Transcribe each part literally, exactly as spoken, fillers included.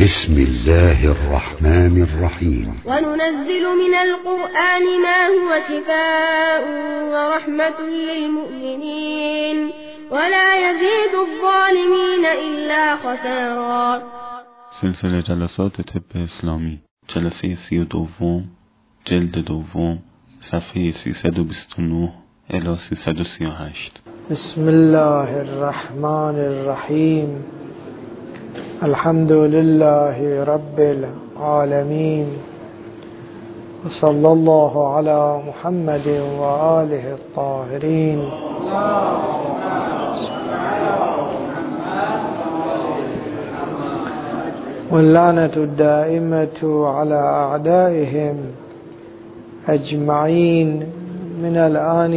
بسم الله الرحمن الرحيم. وننزل من القرآن ما هو شفاء ورحمة للمؤمنين ولا يزيد الظالمين إلا خسارا. سلسله جلسات طب اسلامی، جلسه سی و دوم، جلد دوم، صفحه سیصد و بیست و نه الی سیصد و سی و هشت. بسم الله الرحمن الرحیم. الحمد لله رب العالمین و صلی الله علی محمد و آله الطاهرین. واللعنة الدائمة على أعدائهم أجمعين من الآن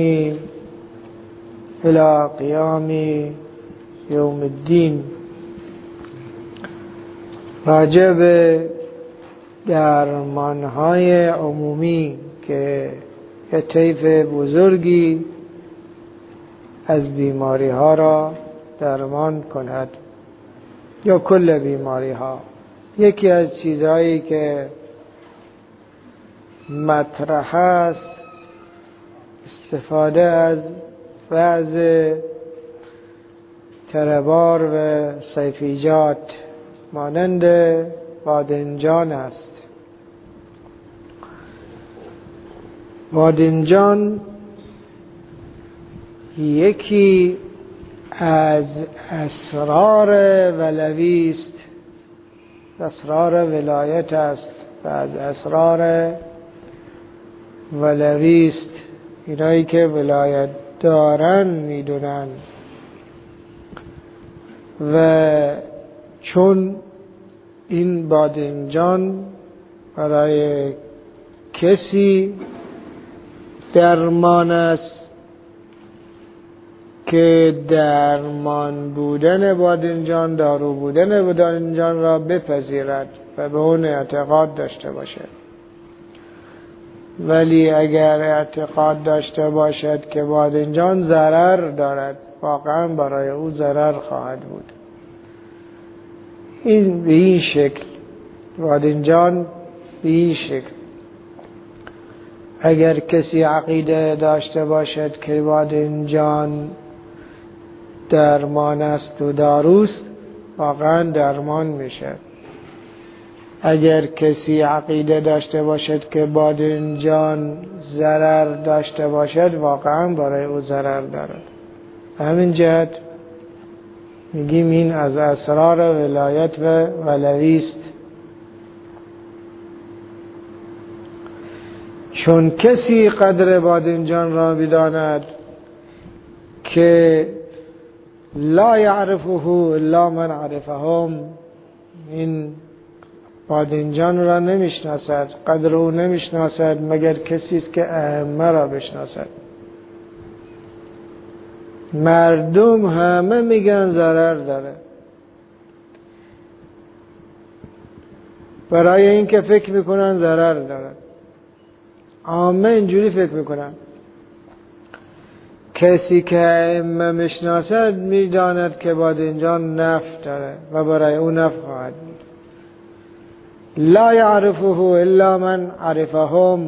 إلى قيام يوم الدين. راجع به درمانهای عمومی که یه طیف بزرگی از بیماری ها را درمان کند یا کل بیماری ها، یکی از چیزهایی که مطرح است استفاده از بعض تربار و سیفیجات مانند بادنجان است. بادنجان یکی از اسرار ولوی است، اسرار ولایت است و از اسرار ولوی است. اینایی که ولایت دارن میدونن و چون این بادنجان برای کسی درمان است که درمان بودن بادنجان، دارو بودن بادنجان را بپذیرد و به اون اعتقاد داشته باشد. ولی اگر اعتقاد داشته باشد که بادنجان ضرر دارد، واقعا برای او ضرر خواهد بود. این به این شکل، بادنجان به این شکل، اگر کسی عقیده داشته باشد که بادنجان درمان است و داروست، واقعا درمان میشه. اگر کسی عقیده داشته باشد که بادنجان ضرر داشته باشد، واقعا برای او ضرر دارد. همین جهت میگیم این از اسرار ولایت و ولوی است. چون کسی قدر بادنجان را بداند که لا یعرفه الا من عرفهم، این بادنجان را نمیشناسد، قدر او نمیشناسد مگر کسی است که ائمه را بشناسد. مردم همه میگن ضرر داره، برای اینکه فکر میکنن ضرر داره. عامه اینجوری فکر میکنن. کسی که ائمه میشناسد میداند که بادنجان نفع داره و برای او نفع خواهد بود. لا یعرفه الا من عرفهم،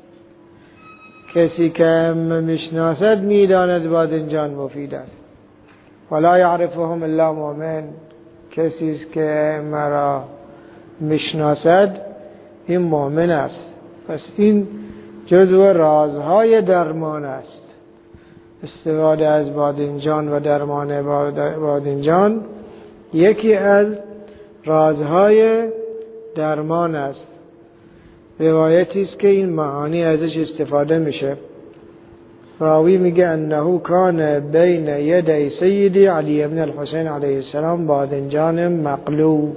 کسی که ائمه میشناسد میداند بادنجان مفید است. ولا یعرفهم الا مؤمن، کسی است که ائمه را میشناسد این مؤمن است. پس این جزو رازهای درمان است. استفاده از بادنجان و درمان بادنجان یکی از رازهای درمان است. روایتی است که این معانی ازش استفاده میشه. راوی میگه انه کان بین یدی سیدی علی بن الحسین علیه السلام بادنجان مقلو،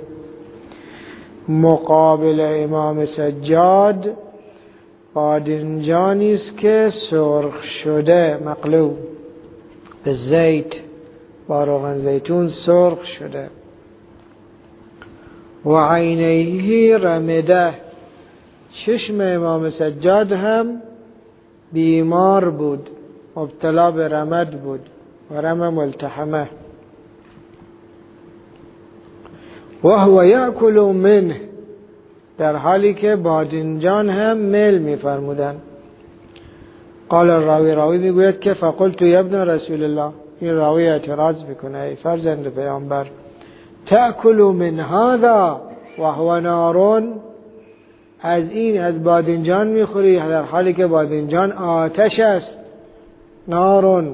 مقابل امام سجاد بادنجانی است که سرخ شده، مقلو به زیت، با روغن زیتون سرخ شده. و عینیه رمده، چشم امام سجاد هم بیمار بود، مبتلا به رمد بود و رم ملتحمه. و هو یأکل منه، در حالی که بادنجان هم میل میفرمودن. قال الراوی، راوی میگوید که فقلت یا ابن رسول الله، این راوی اعتراض میکنه ای فرزند پیامبر، تأکل من هذا و هو نارون، از این از بادنجان میخوری در حالی که بادنجان آتش است، نارون.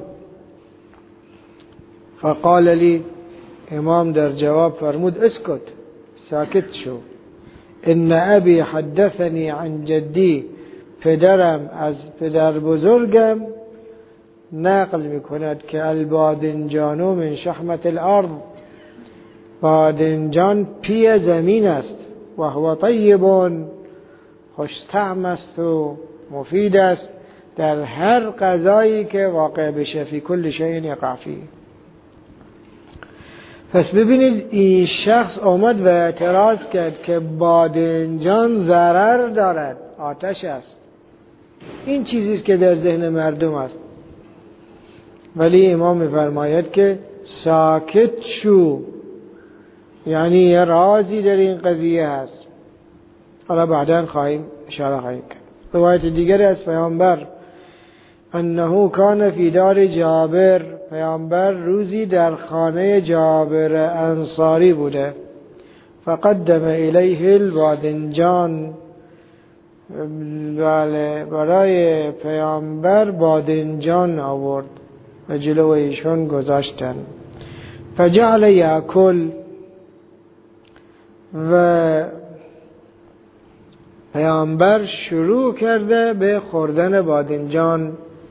فقال لی، امام در جواب فرمود اسکت، ساکت شو. ان ابی حدثنی عن جدی، پدرم از پدر بزرگم نقل میکند که البادنجان من شحمت الارض، بادنجان پی زمین است، و هو طیب، خوش طعم است و مفید است در هر غذایی که واقع بشه، فی کل شیء یقع فیه. پس ببینید این شخص آمد و اعتراض کرد که بادنجان ضرر دارد، آتش است. این چیزی است که در ذهن مردم است، ولی امام می‌فرماید که ساکت شو، یعنی یه رازی در این قضیه هست. حالا بعداً خواهیم اشاره خواهیم کرد. روایت دیگری از پیامبر، انه کان فی دار جابر، پیامبر روزی در خانه جابر انصاری بوده، فقدم الیه البادنجان، بله برای پیامبر بادنجان آورد و جلو ایشون گذاشتن. فجعل یاکل، و پیامبر شروع کرده به خوردن بادنجان.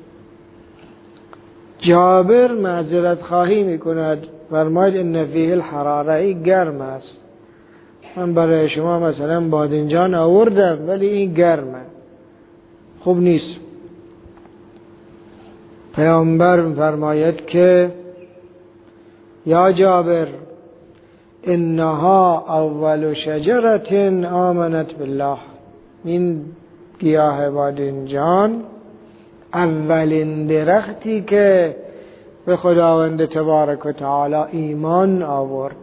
جابر معذرت خواهی میکند، فرماید ان فیه الحراره، این گرم است، من برای شما مثلا بادنجان آوردم ولی این گرمه، خوب نیست. پیامبر فرماید که یا جابر انها اول شجرة آمنت بالله، این گیاه بادنجان اولین درختی که به خداوند تبارک و تعالی ایمان آورد.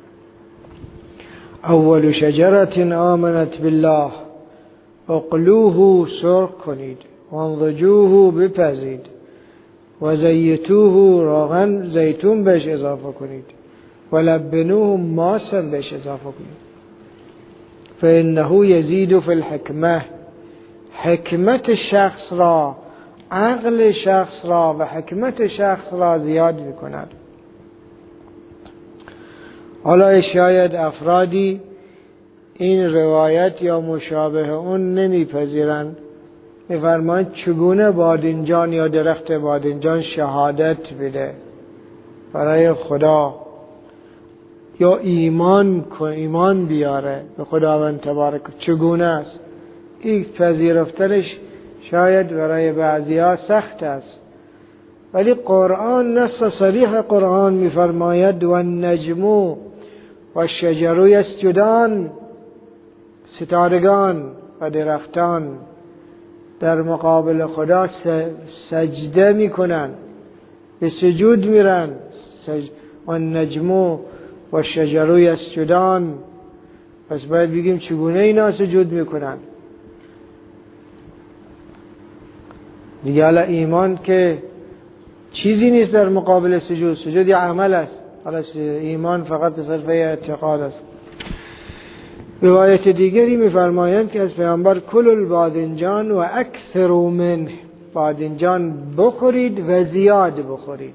اول شجرة آمنت بالله، اقلوه سرخ کنید، وانضجوه بپزید، و زیتوه روغن زیتون بهش اضافه کنید، و لبنوه ماسا بهش اضافه کنید، فانه یزید فی الحکمه، حکمت شخص را، عقل شخص را و حکمت شخص را زیاد میکند. حالا شاید افرادی این روایت یا مشابه اون نمیپذیرند، میفرمایند چگونه بادنجان یا درخت بادنجان شهادت بده برای خدا یا ایمان ایمان بیاره به خداوند تبارک، چگونه است؟ این پذیرفتنش شاید برای بعضی‌ها سخت است، ولی قرآن نص صریح قرآن میفرماید و النجم و الشجر یسجدان، ستارگان و درختان در مقابل خدا سجده میکنن، به سجود میرن. سج... و النجم و الشجر یسجدان، پس باید بگیم چگونه اینا سجود میکنن دیگه. حالا ایمان که چیزی نیست در مقابل سجود، سجود یه عمل است، حالا ایمان فقط صرف اعتقاد است. روایت دیگری میفرمایند که از پیامبر کل البادنجان و اکثر منه، بادنجان بخورید و زیاد بخورید،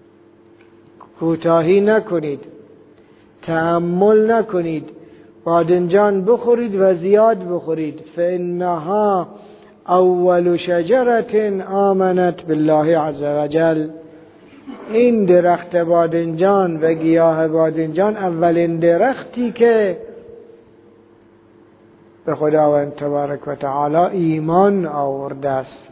کوتاهی نکنید، تأمل نکنید، بادنجان بخورید و زیاد بخورید. فانها اول شجرة آمنت بالله عز وجل، این درخت بادنجان و گیاه بادنجان اولین درختی که به خداوند تبارک و تعالی ایمان آورده است.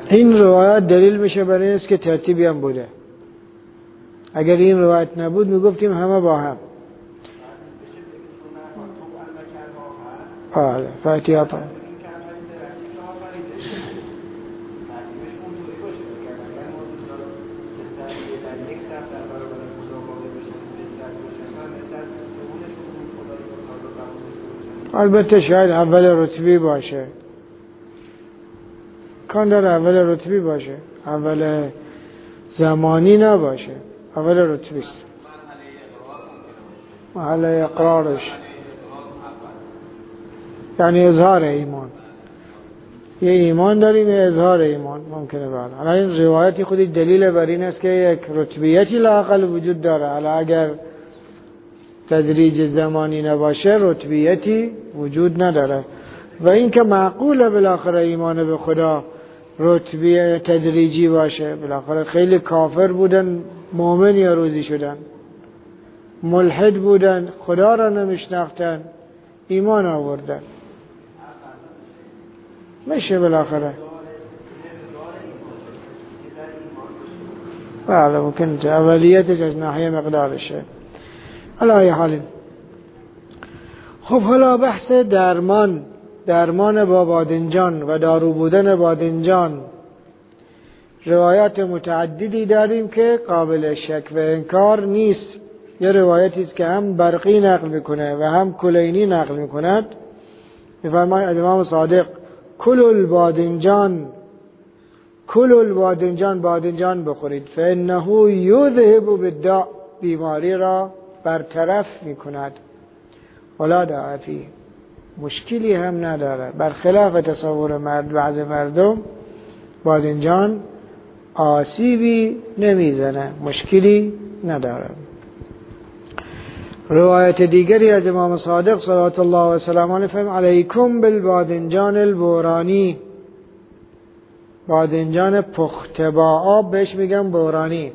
این روایت دلیل میشه برای این است که ترتیبی هم بوده. اگر این روایت نبود میگفتیم همه با هم. بله فاتحه. البته شاید اول رتبی باشه، کان داره اول رتبی باشه، اول زمانی نباشه، اول رتبی است. محل اقرارش یعنی اظهار ایمان. یه ایمان داریم، یه اظهار ایمان ممکنه بعد. حالا این روایتی خودی دلیل بر این است که یک رتبیتی لااقل وجود داره. حالا اگر تدریج زمانی نباشه رتبیتی وجود نداره. و این که معقوله بالاخره ایمان به خدا رتبی تدریجی باشه. بالاخره خیلی کافر بودن مؤمن یا روزی شدن، ملحد بودن خدا را نمیشناختن ایمان آوردن، میشه بالاخره. بله ممکن اولیتش از ناحیه مقدارشه. علی حال. خب حالا بحث درمان، درمان با بادنجان و دارو بودن بادنجان، روایات متعددی داریم که قابل شک و انکار نیست. یه روایتی است که هم برقی نقل میکنه و هم کلینی نقل میکند. میفرماید امام صادق کل البادنجان، کل البادنجان، بادنجان بخورید، فانه یذهب بالداء، بیماری را برطرف میکند، ولا داء فیه، مشکلی هم نداره. برخلاف تصور مرد بعض مردم بادنجان آسیبی نمیزنه، مشکلی نداره. روایت دیگری از امام صادق صلوات الله و سلام علیه فرمود علیکم بالبادنجان البورانی، بادنجان پخته با آب بهش میگم بورانی،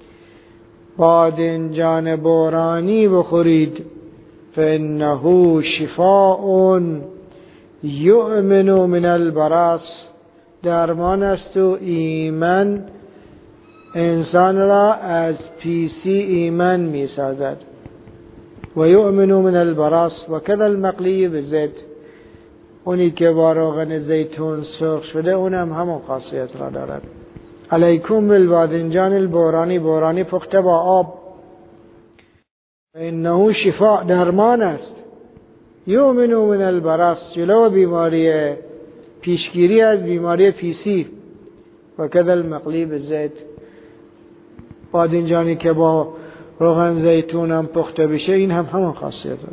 بادنجان بورانی بخورید، فانه شفاء یؤمن من البراس، درمان است و ایمن انسان را از پیسی ایمن می سازد. و یؤمن من البراس و کذا المقلی بالزیت، اونی که با روغن زیتون سرخ شده اونم همون خاصیت را دارد. علیکم بالبادنجان البورانی، بورانی پخته با آب، انه شفاء، درمان است. یؤمن من البراس، جلو بیماری پیشگیری از بیماری پیسی. و کذا المقلی بالزیت، بادنجانی که با روغن زیتون هم پخته بشه این هم همون خاصیت داره.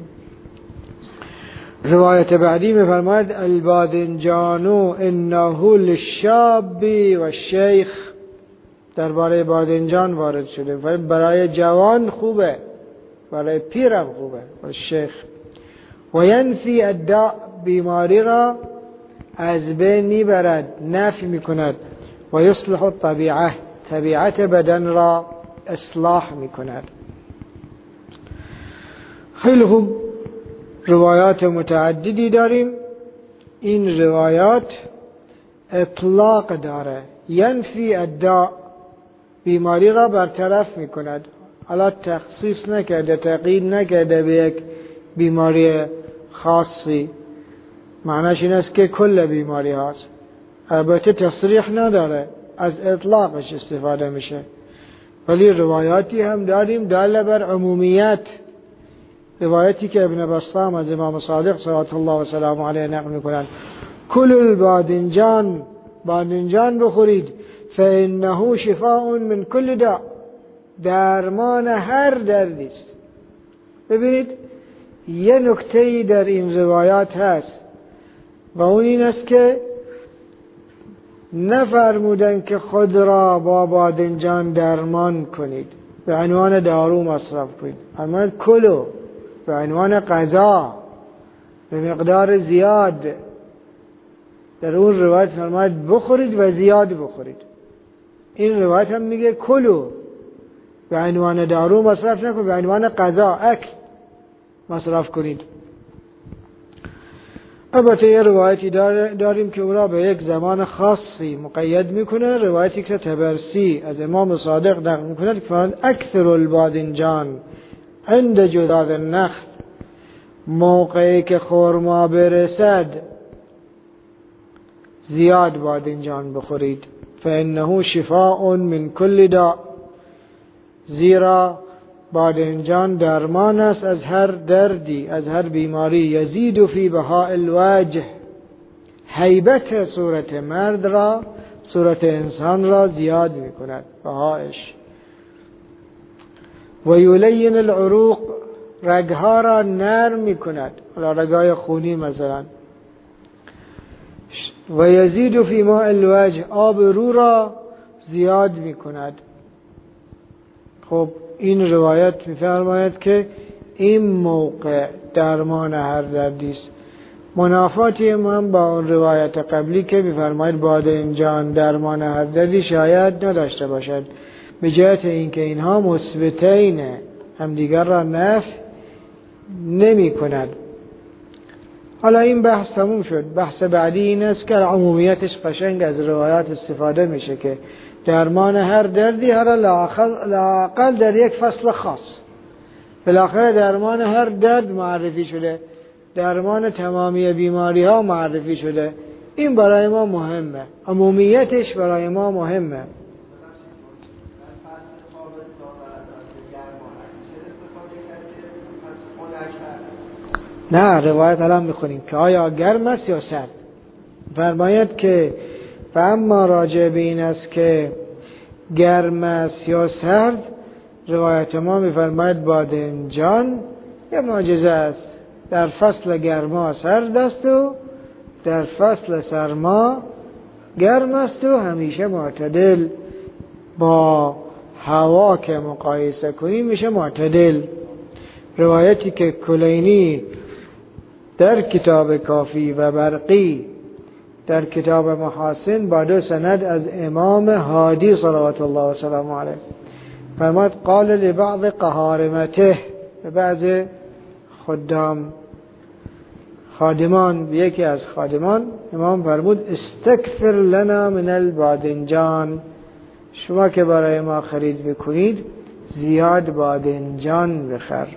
روایت بعدی می‌فرماید البادنجان انه للشاب و الشیخ، درباره بادنجان وارد شده برای جوان خوبه، برای پیرم خوبه، و شیخ. و ینفی الداء، بیماری را از بین میبرد، نفی میکند. و یصلح الطبیعه، طبیعت بدن را اصلاح میکند. خیلی خوب، روایات متعددی داریم. این روایات اطلاق داره، ینفی الداء، بیماری را برطرف میکند. حالا تخصیص نکرده، تقیید نکرده به یک بیماری خاصی، معناش این است که کل بیماری هاست. البته تصریح نداره، از اطلاقش استفاده میشه. ولی روایاتی هم داریم داله بر عمومیت. روایتی که ابن بسطام از امام صادق صلوات الله و سلام علیه نقل میکنند کل البادنجان، بادنجان بخورید، فانه شفاء من کل داء، درمان هر دردی است. ببینید یه نکته‌ای در این روایات هست و اون این است که نفرمودن که خود را با بادنجان درمان کنید، به عنوان دارو مصرف کنید. فرمودند کلو، به عنوان غذا به مقدار زیاد. در اون روایت فرمود بخورید و زیاد بخورید. این روایت هم میگه کلو، به عنوان دارو مصرف نکنید، به عنوان غذا اکل مصرف کنید. البته یه روایتی داریم که او را به یک زمان خاصی مقید میکنه، روایتی که تبرسی از امام صادق نقل میکنه که فرمود اکثر الباذنجان عند جذاذ النخل، موقعی که خرما برسد زیاد باذنجان بخورید، فانه شفاء من کل داء، زیرا باذنجان درمان است از هر دردی، از هر بیماری. یزید فی بهاء الوجه، هیبت صورت مرد را، صورت انسان را زیاد می کند بهایش. و یلین العروق، رگها را نرم می کند، رگهای خونی مثلا. و یزید فی ماء الوجه، آب رو را زیاد می کند. خب این روایت می‌فرماید که این موقع درمان هر دردی است. منافاتی هم با اون روایت قبلی که می‌فرماید باذنجان درمان هر دردی شاید نداشته باشد، به جهت اینکه اینها مثبتین همدیگر را نفی نمی‌کند. حالا این بحث تموم شد. بحث بعدی این است که عمومیتش قشنگ از روایات استفاده میشه که درمان هر دردی هر لااقل در یک فصل خاص، بالاخره درمان هر درد معرفی شده، درمان تمامی بیماری ها معرفی شده. این برای ما مهمه، عمومیتش برای ما مهمه. نه روایت الان میخونیم که آیا گرم است یا سرد. فرماید که و اما راجع به این است که گرم است یا سرد، روایت ما میفرماید باذنجان یه معجزه است، در فصل گرما سرد است و در فصل سرما گرم است و همیشه معتدل، با هوا که مقایسه کنیم میشه معتدل. روایتی که کلینی در کتاب کافی و برقی در کتاب محاسن با دو سند از امام هادی صلوات الله و سلام علیه فرمود قال لبعض قهارمته، به بعض خدام خادمان، به یکی از خادمان امام فرمود استکثر لنا من الباذنجان، شما که برای ما خرید بکنید زیاد باذنجان بخر،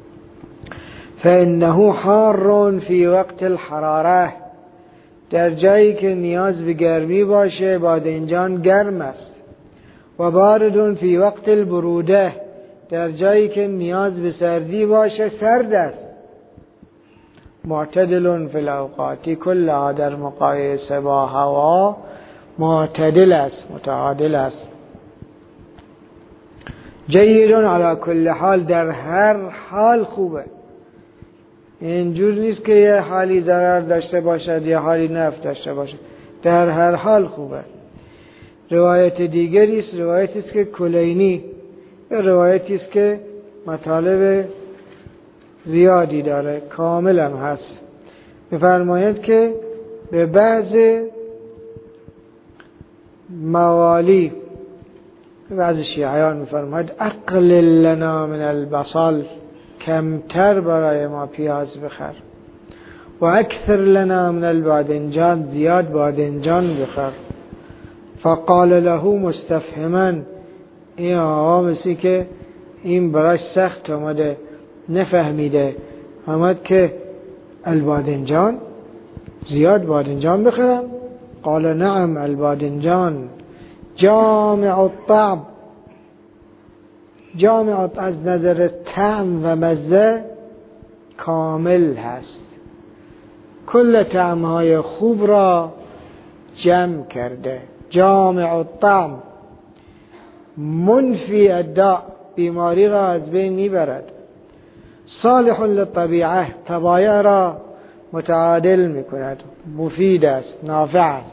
فانه حار فی وقت الحراره، در جایی که نیاز به گرمی باشه باذنجان گرم است، و بارد فی وقت البروده، در جایی که نیاز به سردی باشه سرد است، معتدل فی الاوقات کلها، در مقایسه با هوا معتدل است، متعادل است. جید علی کل حال، در هر حال خوبه، اینجور نیست که یه حالی ضرر داشته باشد یه حالی نفع داشته باشد، در هر حال خوبه. روایت دیگری است، روایتی است که کلینی، روایتی است که مطالب زیادی داره، کامل هم هست. می‌فرماید که به بعض موالی، به بعض شیعیان می‌فرماید اقلل لنا من البصل، کمتر برای ما پیاز بخر، و اکثر لنا من الباذنجان، زیاد باذنجان بخر. فقال له مستفهما، این آقا مثل که این براش سخت آمده، نفهمیده، آمد که الباذنجان، زیاد باذنجان بخرم؟ قال نعم الباذنجان جامع الطعم، جامع از نظر طعم و مزه کامل هست، کل طعمهای خوب را جمع کرده. جامع الطعم منفی الداء، بیماری را از بین میبرد. صالح للطبیعه، طبایع را متعادل میکند، مفید است، نافع است.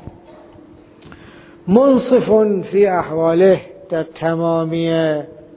منصف فی احواله، در تمامی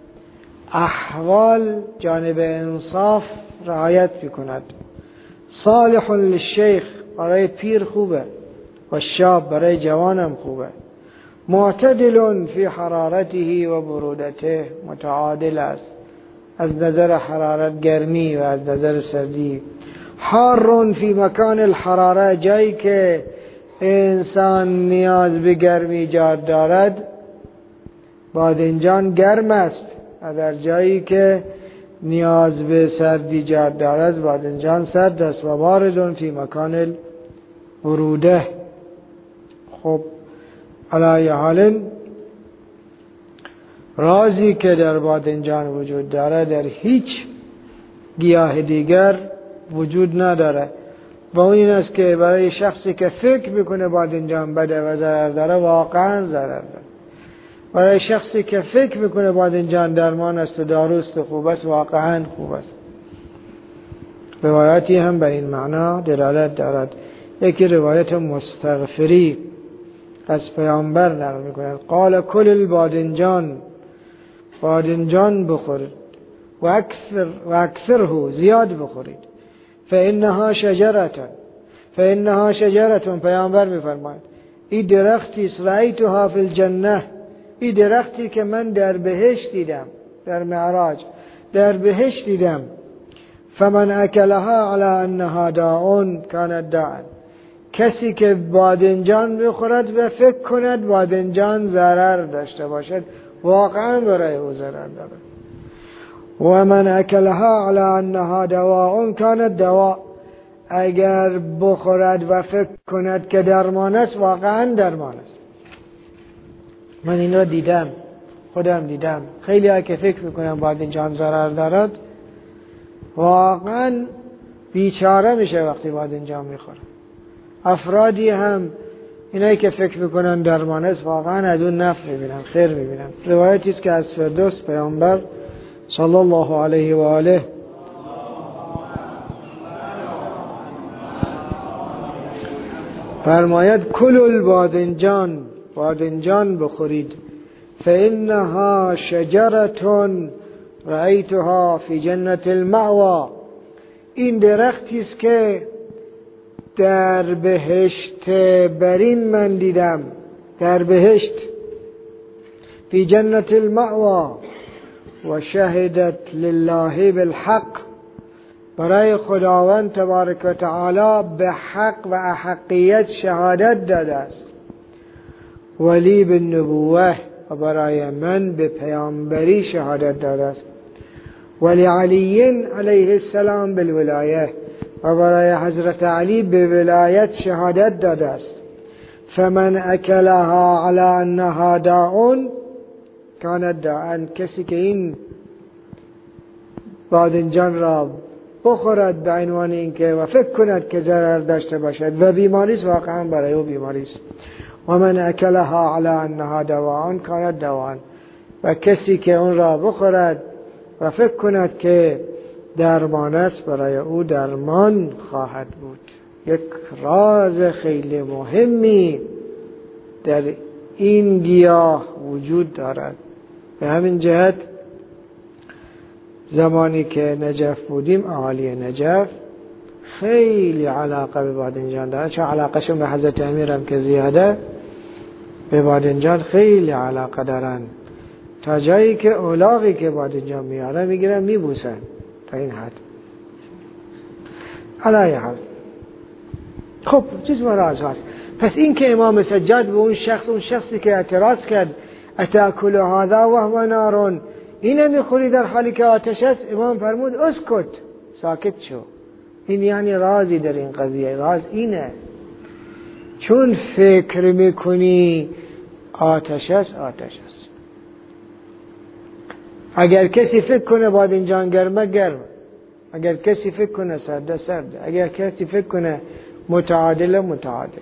احوال جانب انصاف رعایت میکند. صالح للشیخ، برای پیر خوبه، و شاب، برای جوانم خوبه. معتدل فی حرارته و برودته، متعادل است از نظر حرارت گرمی و از نظر سردی. حار فی مکان الحراره، جایی که انسان نیاز به گرمی ایجاد دارد بادنجان گرم است، و در جایی که نیاز به سردی ایجاد دارد بادنجان سرد است. و بارد فی مکان البروده. خب علی حال رازی که در بادنجان وجود داره در هیچ گیاه دیگر وجود نداره، و اون این است که برای شخصی که فکر میکنه بادنجان بده و ضرر داره واقعا ضرر داره. برای شخصی که فکر میکنه بادنجان درمان است و داروست و خوب است واقعا خوب است. روایاتی هم به این معنا دلالت دارد. یکی روایت مستغفری از پیامبر نقل میکنند قال کل البادنجان، بادنجان بخورید و اکثر و اکثره زیاد بخورید، فانها شجرتون فانها شجرتون. پیامبر میفرماید این درختی است رأیتها فی الجنه، این درختی که من در بهشت دیدم، در معراج در بهشت دیدم. فمن اکلها علی انها داء کانت داء، کسی که بادنجان بخورد و فکر کند بادنجان ضرر داشته باشد واقعا برای او ضرر دارد. و من اکلها علی انها دواء کانت دواء، اگر بخورد و فکر کند که درمان است واقعا درمان است. من این را دیدم، خودم دیدم. خیلی ها که فکر میکنم بادنجان ضرر دارد واقعا بیچاره میشه وقتی بادنجان میخوره. افرادی هم اینایی که فکر میکنن درمان است واقعا از اون نفع میبینن، خیر میبینن. روایتی است که از فردوس پیامبر صلی الله علیه و آله فرماید کل البادنجان، بادنجان بخورید، فانها شجرتون رأیتها فی جنت المأوا، این درختی است که در بهشت برین من دیدم، در بهشت فی جنت المأوا و شهدت لله بالحق، برای خداوند تبارک و تعالی به حق و احقیت شهادت داده است. ولی بالنبوه، و برای من به پیامبری شهادت داده است. ولی علی علیه السلام بالولایه، و برای حضرت علی به ولایت شهادت داده است. فمن اکلها علی انها داء کانت داء، کسی که این بادنجان را بخورد به عنوان اینکه و فکر کند که ضرر داشته باشد و بیماری است واقعا برای او بیماری است. و من اکلها علی انها دواء کانت دواء، و کسی که اون را بخورد و فکر کند که درمان است برای او درمان خواهد بود. یک راز خیلی مهمی در این گیاه وجود دارد. به همین جهت زمانی که نجف بودیم اهالی نجف خیلی علاقه به بادنجان دارن، چون علاقهشون به حضرت امیر هم که زیاده به بادنجان خیلی علاقه دارن، تا جایی که اولاغی که بادنجان میاره میگیرن میبوسن، تا این حد. علیه حال خب چیز مراز هست. پس این که امام سجاد به اون شخص اون شخصی که اعتراض کرد اتاکل هذا و هو نار، این میخوری در حالی که آتش است، امام فرمود اسکت، ساکت شو. این یعنی رازی در این قضیه، راز اینه چون فکر میکنی آتش است، آتش است. اگر کسی فکر کنه بادنجان گرمه گرم، اگر کسی فکر کنه سرده سرده، اگر کسی فکر کنه متعادل متعادل.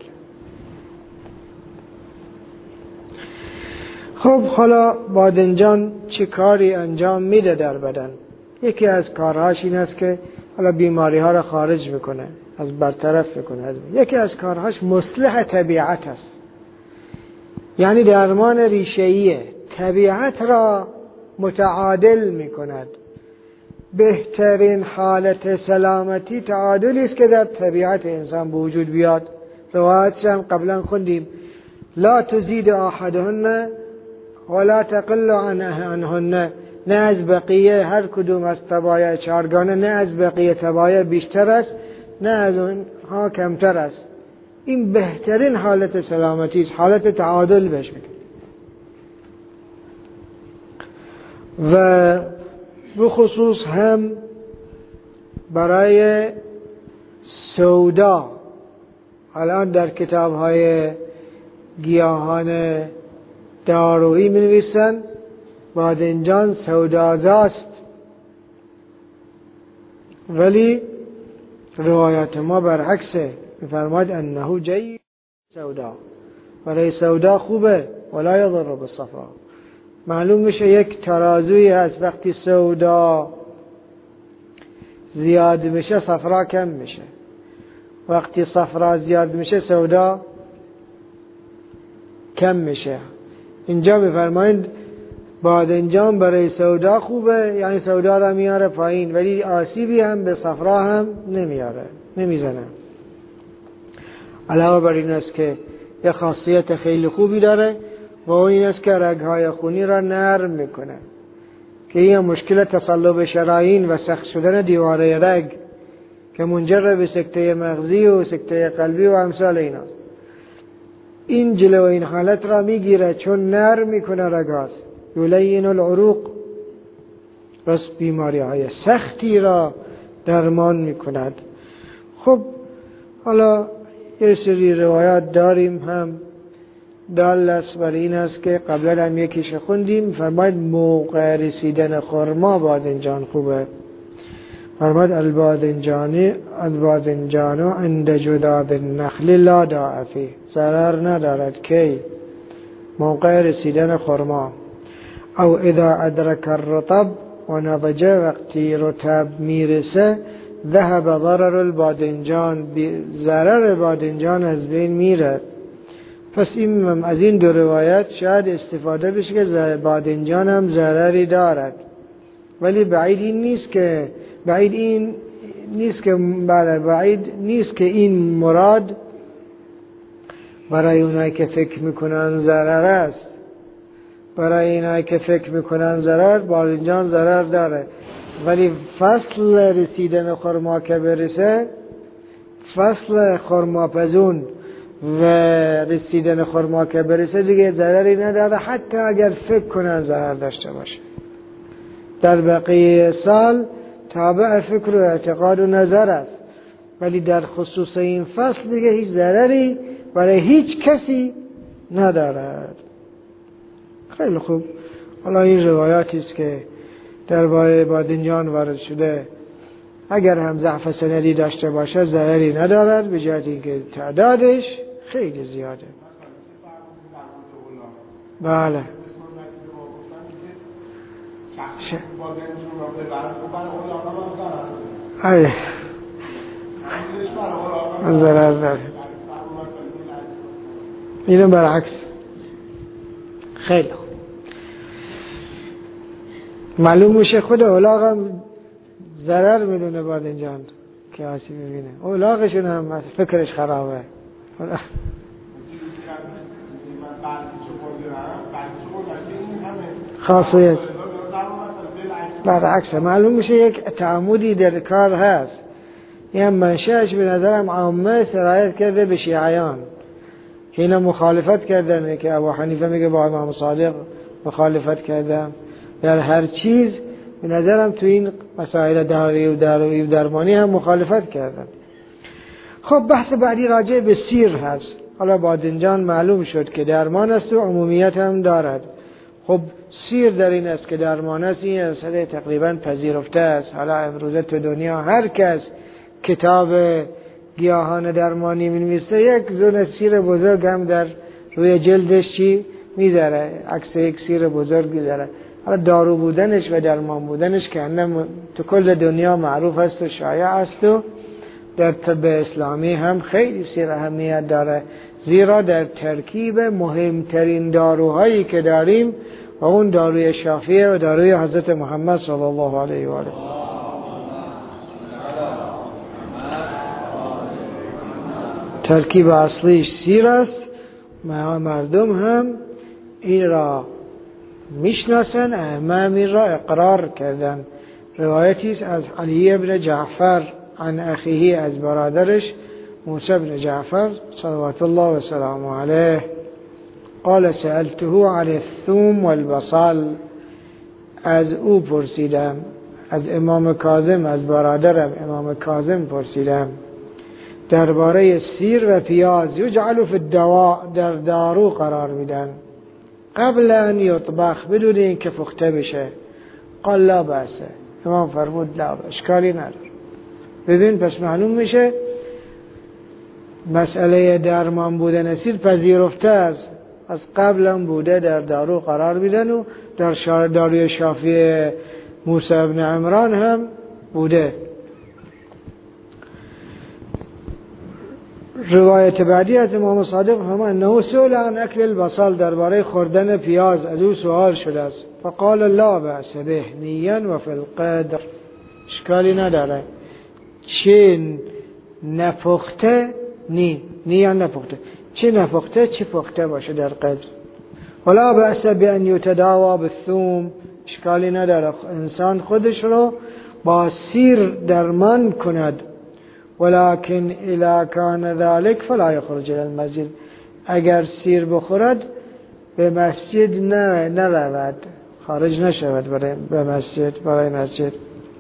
خب حالا بادنجان چه کاری انجام میده در بدن؟ یکی از کارهاش این است که حالا بیماری ها را خارج میکنه، از برطرف میکنه. یکی از کارهاش مصلح طبیعت است، یعنی درمان ریشه‌ایه، طبیعت را متعادل میکند. بهترین حالت سلامتی تعادلی است که در طبیعت انسان به وجود بیاد. روایتش هم قبلا خوندیم، لا تزید احدهن ولا تقل عنهن، نه از بقیه هر کدوم از طبایع چارگانه نه از بقیه طبایع بیشتر است، نه از اونها کمتر است. این بهترین حالت سلامتی است، حالت تعادل بهش میگن. و بخصوص هم برای سودا، الان در کتاب های گیاهان دارویی می نویسن بادنجان سودازاست، ولی روایت ما برعکسه، میفرماید انه جید سودا، برای سودا خوبه ولا یضر بالصفا. معلوم میشه یک ترازوی هست، وقتی سودا زیاد میشه صفرا کم میشه، وقتی صفرا زیاد میشه سودا کم میشه. اینجا میفرمایند بادنجان برای سودا خوبه، یعنی سودا را میاره پایین، ولی آسیبی هم به صفرا هم نمیاره، نمیزنه. علاوه بر این است که یه خاصیت خیلی خوبی داره و اون این است که رگهای خونی را نرم میکنه، که این مشکل تصلب شرايين و سخت شدن دیواره رگ که منجر به سکته مغزی و سکته قلبی و امثال ایناست، این جلو این حالت را میگیره چون نرم میکنه رگاست. یلین العروق، بس بیماری های سختی را درمان میکند. خب حالا یه سری روایات داریم هم دال است بر این است که قبلا هم یکیش خوندیم، فرماید موقع رسیدن خرما بادنجان خوبه. فرماید البادنجانی البادنجانو عند جداد النخل لا داء فیه، ضرر ندارد کی موقع رسیدن خرما. او اذا ادرک الرطب و نضج، وقتی رطب میرسه ذهب ضرر البادنجان، ضرر بادنجان از بین میره. پس این از این دو روایت شاید استفاده بشه که بادنجان هم ضرری دارد، ولی بعید این نیست که بعید این نیست که بله بعید نیست که این مراد برای اونایی که فکر میکنن ضرر است. برای اینایی که فکر میکنن ضرر، بادنجان ضرر داره، ولی فصل رسیدن خرما که برسه، فصل خرماپزون و رسیدن خرما که برسه دیگه ضرری نداره، حتی اگر فکر کنن ضرر داشته باشه. در بقیه سال تابع فکر و اعتقاد و نظر است، ولی در خصوص این فصل دیگه هیچ ضرری برای هیچ کسی ندارد. خیلی خوب. حالا این روایاتی است که درباره بادنجان وارد شده، اگر هم ضعف سندی داشته باشه ضرری ندارد، به جهت اینکه تعدادش خیلی زیاده. بله. ای ضرر داره. اینو برعکس. خیلی خوب. معلوم میشه خود اولاغ هم ضرر میدونه بادنجان که آسیب میبینه، اولاغشون هم فکرش خرابه. خاصیت برعکس. معلوم میشه یک تعمدی در کار هست. این منشأش به نظرم عامه سرایت کرده به شیعیان که اینا مخالفت کردن، که ابو حنیفه میگه با امام صادق مخالفت کردن در هر چیز. به نظرم تو این مسائل دارویی و دارویی و درمانی هم مخالفت کردن. خب بحث بعدی راجع به سیر هست. حالا بادنجان معلوم شد که درمان است و عمومیت هم دارد. خب سیر در این است که درمان است، این اصلا تقریبا پذیرفته است. حالا امروزه تو دنیا هر کس کتاب گیاهان درمانی می‌نویسه یک زون سیر بزرگ هم در روی جلدش چی میذاره، عکس یک سیر بزرگ میذاره. حالا دارو بودنش و درمان بودنش که اندم تو کل دنیا معروف است و شایع است و در طب اسلامی هم خیلی سیر اهمیت داره، زیرا در ترکیب مهمترین داروهایی که داریم و اون داروی شافیه و داروی حضرت محمد صلی الله علیه و آله. ترکیب اصلیش سیر است. مردم هم این را میشناسن، ائمه این را اقرار کردن. روایتی است از علی ابن جعفر عن اخیه از برادرش موسی بن جعفر صلوات الله و سلامه علیه قال سألته عن الثوم والبصل، از او پرسیدم، از امام کاظم، از برادرم امام کاظم پرسیدم درباره سیر و پیاز. یجعل فی الدواء، در دارو قرار میدن، قبل ان یطبخ، بدون اینکه پخته بشه. قال لا بأسه، امام فرمود لا، اشکالی نداره. ببین پس معلوم میشه مسئله درمان بودن سیر پذیرفته است، از قبل هم بوده در دارو قرار میدن و در داروی شافی موسی بن عمران هم بوده. روایت بعدی از امام صادق فرمود انه سئل عن اکل البصل، درباره خوردن پیاز از او سوال شده است. فقال لا بأس به نیا و فی القدر، اشکالی نداره، چه نپخته نی نیا نپخته، چه نپخته چه پخته باشه در قدر. ولا بأس بأن یتداوی بالثوم، اشکالی نداره انسان خودش رو با سیر درمان کند. ولكن اذا كان ذلك فلا يخرج الى المسجد، اگر سیر بخورد به مسجد نه نرود، خارج نشود برای به مسجد برای مسجد.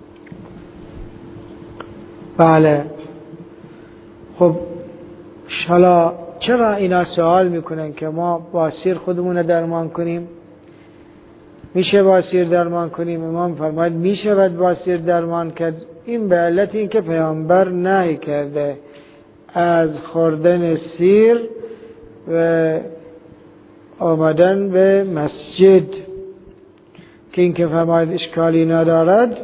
بله خب حالا چرا اینا سوال میکنن که ما با سیر خودمون درمان کنیم؟ میشه با سیر درمان کنیم؟ امام فرماید میشه با سیر درمان کرد. این به علت این که پیامبر نهی کرده از خوردن سیر و آمدن به مسجد، که این که فرماید اشکالی ندارد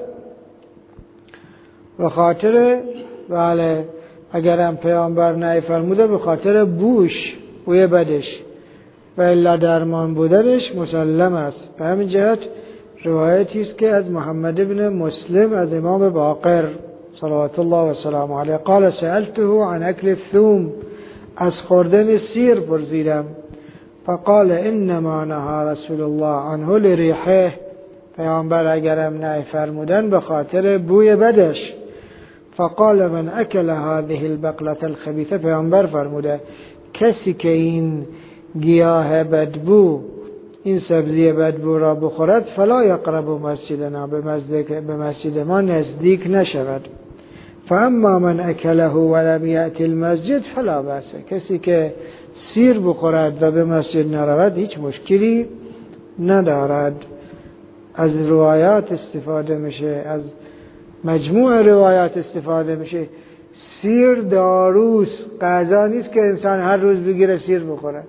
به خاطر، بله اگر هم پیامبر نهی فرموده به خاطر بوش بوی بدش و الا درمان بودنش مسلم است. به همین جهت روایتی است که از محمد بن مسلم از امام باقر صلوات الله و سلامه علیه قال سألته عن اکل الثوم، از خوردن سیر پرسیدم. فقال انما نهى رسول الله عنه لریحه، پیامبر اگرم نهی فرمودن به خاطر بوی بدش. فقال من اکل هذه البقلة الخبیثه، پیامبر فرموده کسی که این گیاه بدبو، این سبزی بدبو را بخورد فلا یقرب مسجدنا، به مسجد ما نزدیک نشود. فاما من اکله ولم یأتی المسجد فلا بأس، کسی که سیر بخورد و به مسجد نرود هیچ مشکلی ندارد. از روایات استفاده میشه، از مجموع روایات استفاده میشه. سیر داروست، غذا نیست که انسان هر روز بگیره سیر بخوره.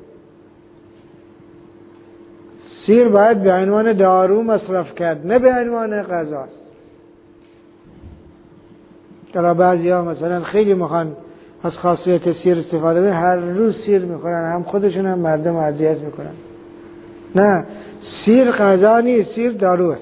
سیر باید به عنوان دارو مصرف کرد، نه به عنوان غذاست. در بعضی ها مثلا خیلی میخوان از خاصیت سیر استفاده کنن، هر روز سیر میخورن، هم خودشون هم مردم اذیت میکنن. نه، سیر غذا نیست، سیر داروه.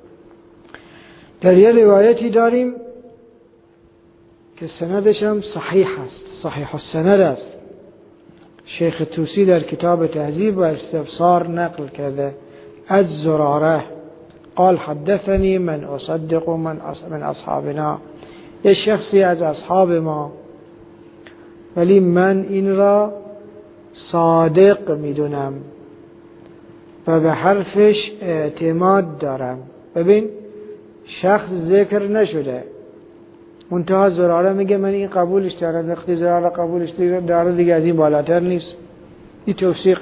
در یه روایتی داریم که سندش هم صحیح است، صحیح السند است. شیخ توسی در کتاب تهذیب و استفسار نقل کرده از زراره قال حدثني من اصدق من من اصحابنا، یه شخصی از اصحاب ما، ولی من این را صادق میدونم و به حرفش اعتماد دارم. ببین شخص ذکر نشده، منتها زراره میگه من این قبولش دارم، وقتی زراره قبولش داره دیگه از این بالاتر نیست. این توثیق.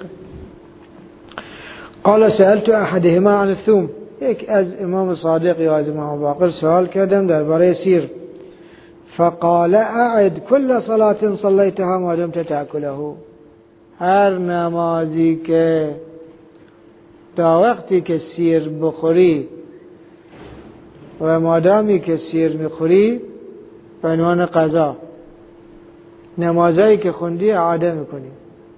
قال سألت احدهما عن الثوم، یک از امام صادق یا از امام باقر سوال کردم درباره سیر. فقال اعد كل صلاة صليتها ما دمت تأكله، هر نمازی که تا وقتی که سیر بخوری و مادامی که سیر میخوری به عنوان قضا، نمازایی که خوندی اعاده میکنی.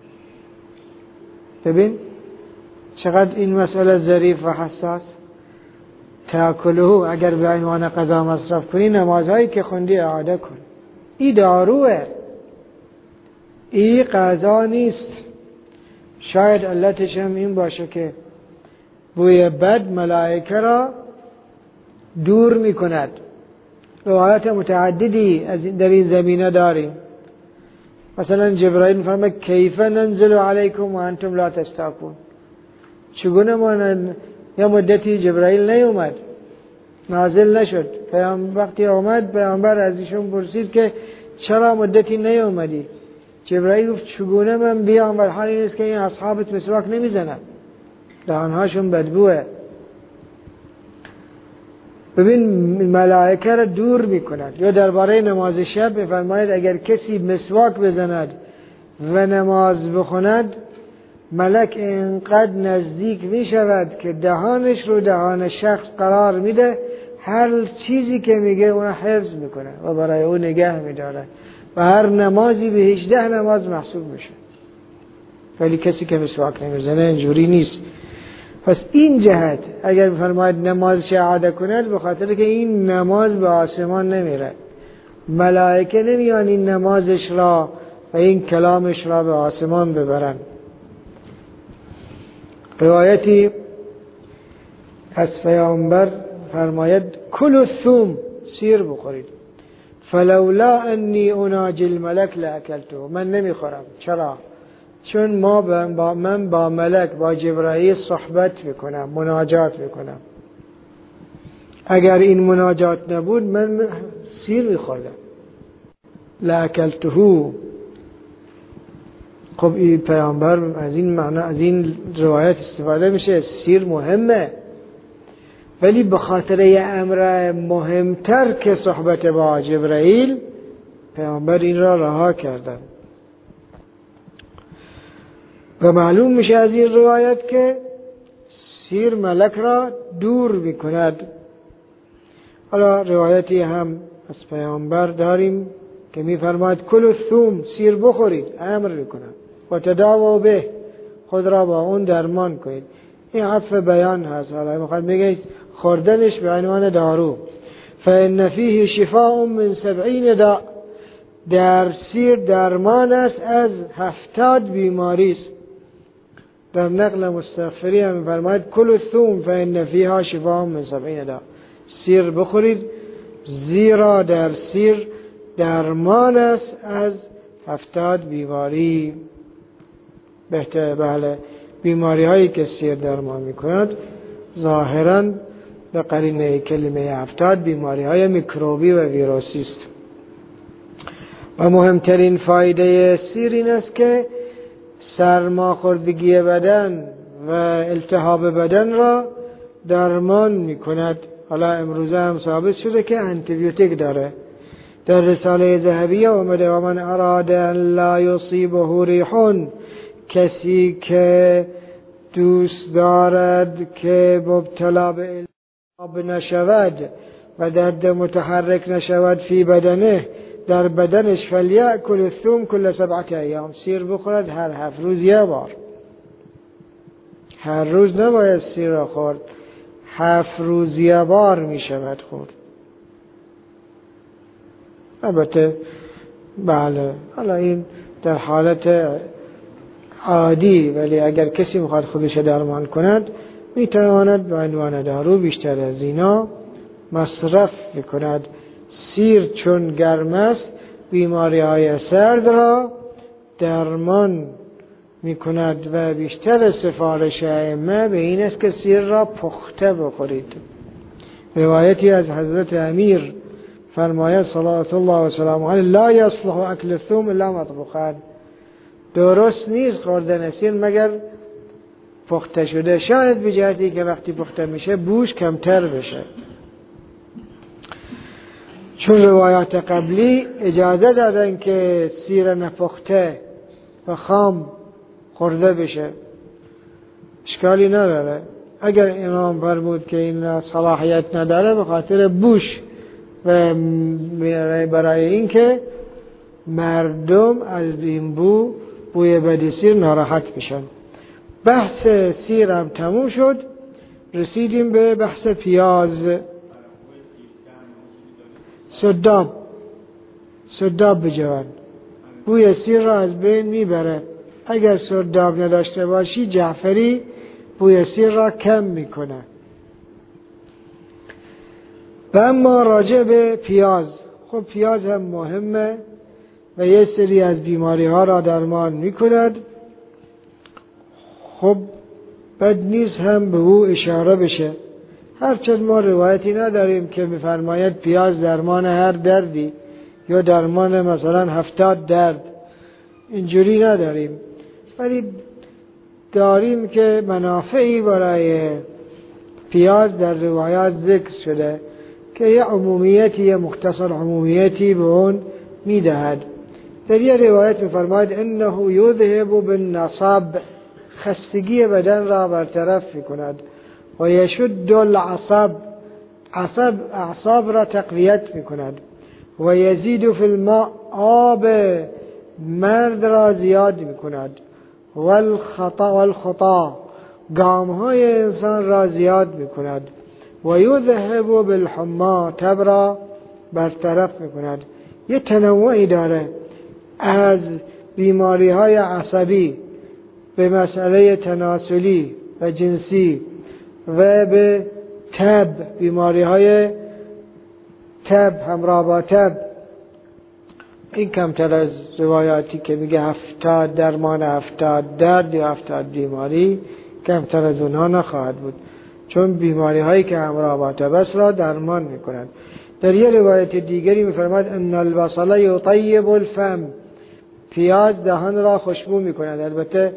ببین چقدر این مسئله ظریف و حساس. تأکله، اگر به عنوان قضا مصرف کنی نمازهایی که خوندی اعاده کن. این داروه، این قضا نیست. شاید علتش هم این باشه که بوی بد ملائکه را دور میکند. روایات متعددی در این زمینه داریم. مثلا جبرائیل میفرمه کیف ننزل علیکم و انتم لا تستاقون. چگونه ما نن... یا مدتی جبرائیل نیومد، نازل نشد. پیامبر وقتی آمد پیامبر از ایشون پرسید که چرا مدتی نیومدی؟ جبرائیل گفت چگونه من بیام و حال این است که این اصحابت مسواک نمیزنن، دهانهاشون بدبوه. ببین ملائکه را دور میکنند. یا درباره نماز شب میفرماید اگر کسی مسواک بزند و نماز بخواند ملک اینقدر نزدیک میشود که دهانش رو دهان شخص قرار میده، هر چیزی که میگه اون حفظ میکنه و برای اون نگه میداره و هر نمازی به هجده نماز محسوب میشه. ولی کسی که مسواک نمیزنه اینجوری نیست. پس این جهت اگر بفرماید نمازش اعاده کند، به خاطر که این نماز به آسمان نمیره، ملائکه نمیان این نمازش را و این کلامش را به آسمان ببرن. روایتی از پیامبر فرماید کلوا الثوم، سیر بخورید، فلولا انی اناجی الملک لاکلته، من نمیخورم. چرا؟ چون ما با من با ملک با جبرائیل صحبت میکنم، مناجات میکنم. اگر این مناجات نبود من سیر میخوردم. لاکلته. خب این پیامبر از این معنا از این روایت استفاده میشه. سیر مهمه، ولی به خاطر یه امر مهمتر که صحبت با جبرائیل، پیامبر این را رها کردن. و معلوم میشه از این روایت که سیر ملک را دور میکند. حالا روایتی هم از پیامبر داریم که میفرماید کلوا الثوم، سیر بخورید، امر میکنند، و تداووا به، خود را با اون درمان کنید. این عطف بیان هست. حالا میخواد بگه خوردنش به عنوان دارو. فإن فیه شفاء من سبعین داء، در سیر درمان است از هفتاد بیماری است. در نقل مستغفری هم میفرماید کلوا الثوم فإن فیها شفاء من سبعین داء، سیر بخورید زیرا در سیر درمان است از هفتاد بیماری. بهتر بله، بیماری هایی که سیر درمان میکند ظاهرا به قرینه کلمه هفتاد بیماری های میکروبی و ویروسی است. و مهمترین فایده سیر این است که سرماخوردگی بدن و التهاب بدن را درمان میکند. حالا امروزه هم ثابت شده که آنتیبیوتیک داره. در رساله ذهبیه آمده و من اراد ان لا یصیبه ریح، کسی که دوست دارد که مبتلا به التهاب نشود و درد متحرک نشود فی بدنه، در بدنش، فلیأکل الثوم کل سبعة ایام، سیر بخورد هر هفت روز یه بار. هر روز نباید سیر را خورد، هفت روز یه بار می شود خورد. البته بله، حالا این در حالت عادی، ولی اگر کسی میخواد خودش درمان کند میتواند به عنوان دارو بیشتر از اینا مصرف بکند. سیر چون گرم است بیماری های سرد را درمان میکند و بیشتر سفارش ائمه به این است که سیر را پخته بخورید. روایتی از حضرت امیر فرماید صلوات الله و سلامه علیه لا یصلح اکل الثوم الا مطبوخا، درست نیست خوردن سیر مگر پخته شده، شاید به جهتی که وقتی پخته میشه بوش کمتر بشه. چون روایات قبلی اجازه دادن که سیر نپخته و خام خورده بشه، اشکالی نداره. اگر امام فرمود که این صلاحیت نداره به خاطر بوش و برای این که مردم از این بو بوی بد سیر ناراحت بشن. بحث سیر هم تموم شد، رسیدیم به بحث پیاز. سرداب سرداب بجوان بوی سیر را از بین میبره. اگر سرداب نداشته باشی جعفری بوی سیر را کم میکنه. و اما راجع به پیاز، خب پیاز هم مهمه و یه سری از بیماری ها را درمان می کند. خب بد نیست هم به او اشاره بشه، هرچند ما روایتی نداریم که می‌فرماید پیاز درمان هر دردی یا درمان مثلا هفتاد درد، اینجوری نداریم، ولی داریم که منافعی برای پیاز در روایات ذکر شده که یه عمومیتی یه مختصر عمومیتی به اون میدهد. در یه روایت می‌فرماید انه یذهب بالنصب، خستگی بدن را برطرف می‌کند، و یشد العصب، عصب اعصاب را تقویت می‌کند، و یزید فی الماء، آب مرد را زیاد می‌کند، والخطا والخطا، گام‌های انسان را زیاد می‌کند، و یذهب بالحما، تب را برطرف می‌کند. یه تنوعی داره از بیماری‌های عصبی به مسئله تناسلی و جنسی و به تب، بیماری‌های تب همراه با تب. این کمتر از روایاتی که میگه هفتاد درمان هفتاد درد یا هفتاد بیماری، کمتر از اونها نخواهد بود، چون بیماری هایی که همراه با تب است را درمان میکنند. در یه روایت دیگری میفرماید ان البصل یطیب الفم، پیاز دهان را خوشبو میکند. البته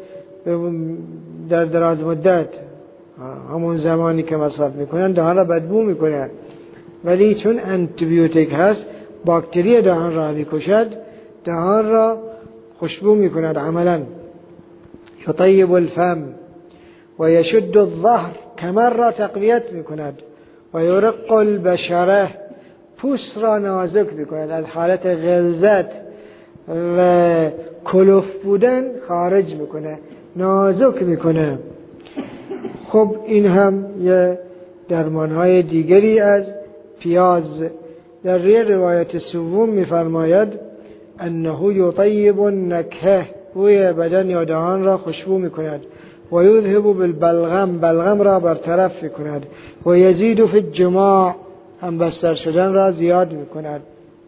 در دراز مدت، همون زمانی که مصرف میکنن دهان را بدبو میکنند، ولی چون انتیبیوتیک هست باکتری دهان را میکشد، دهان را خوشبو میکند عملا. یطیب الفم و یشد الظهر، کمر را تقویت میکند، و یرق البشره، پوست را نازک میکند، از حالت غلظت و کلوف بودن خارج میکنه، نازک میکنه. خب این هم یه درمانهای دیگری از پیاز. در یه روایت سوم میفرماید انه یطیب النکهه، بوی بدن یا دهان را خوشبو میکند، و یذهب بالبلغم، بلغم را برطرف میکند، و یزید فی الجماع، هم بستر شدن را زیاد میکند.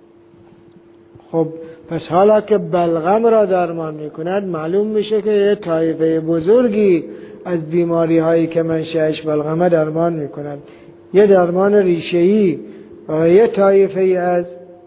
خب پس حالا که بلغم را درمان میکند، معلوم میشه که یه طایفه بزرگی از بیماری هایی که منشأش بلغمه درمان میکند. یه درمان ریشه‌ای و یه طایفه از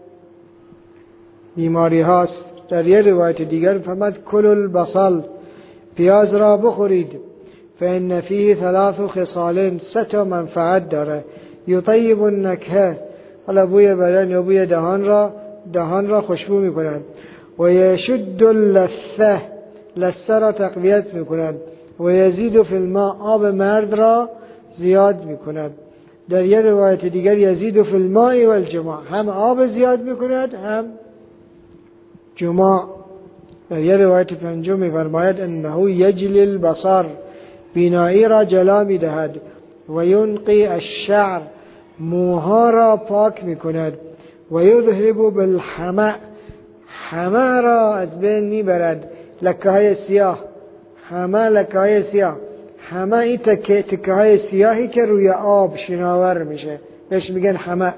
بیماری هاست. در یه روایت دیگر فرمود کل البصل، پیاز را بخورید، فإن فیه ثلاث خصال، سه تا منفعت داره. یطیب النکهه، حالا بوی بدن یا بوی دهان را دهان را خوشبو میکند، و یشد اللثه، لثه را تقویت میکند، و یزید فی الماء، آب مرد را زیاد میکند. در یه روایت دیگر یزید فی الماء والجماع، هم آب زیاد میکند هم جماع. در یه روایت پنجم میفرماید انه یجلی البصر، بینایی را جلا میدهد، و ینقی الشعر، موها را پاک میکند، و یذهب بالحمأ، حمأ را از بین میبرد، لکه های سیاه، حمأ لکه های سیاه، حمأ این تکه تکه های سیاهی که روی آب شناور میشه بهش میگن حمأ.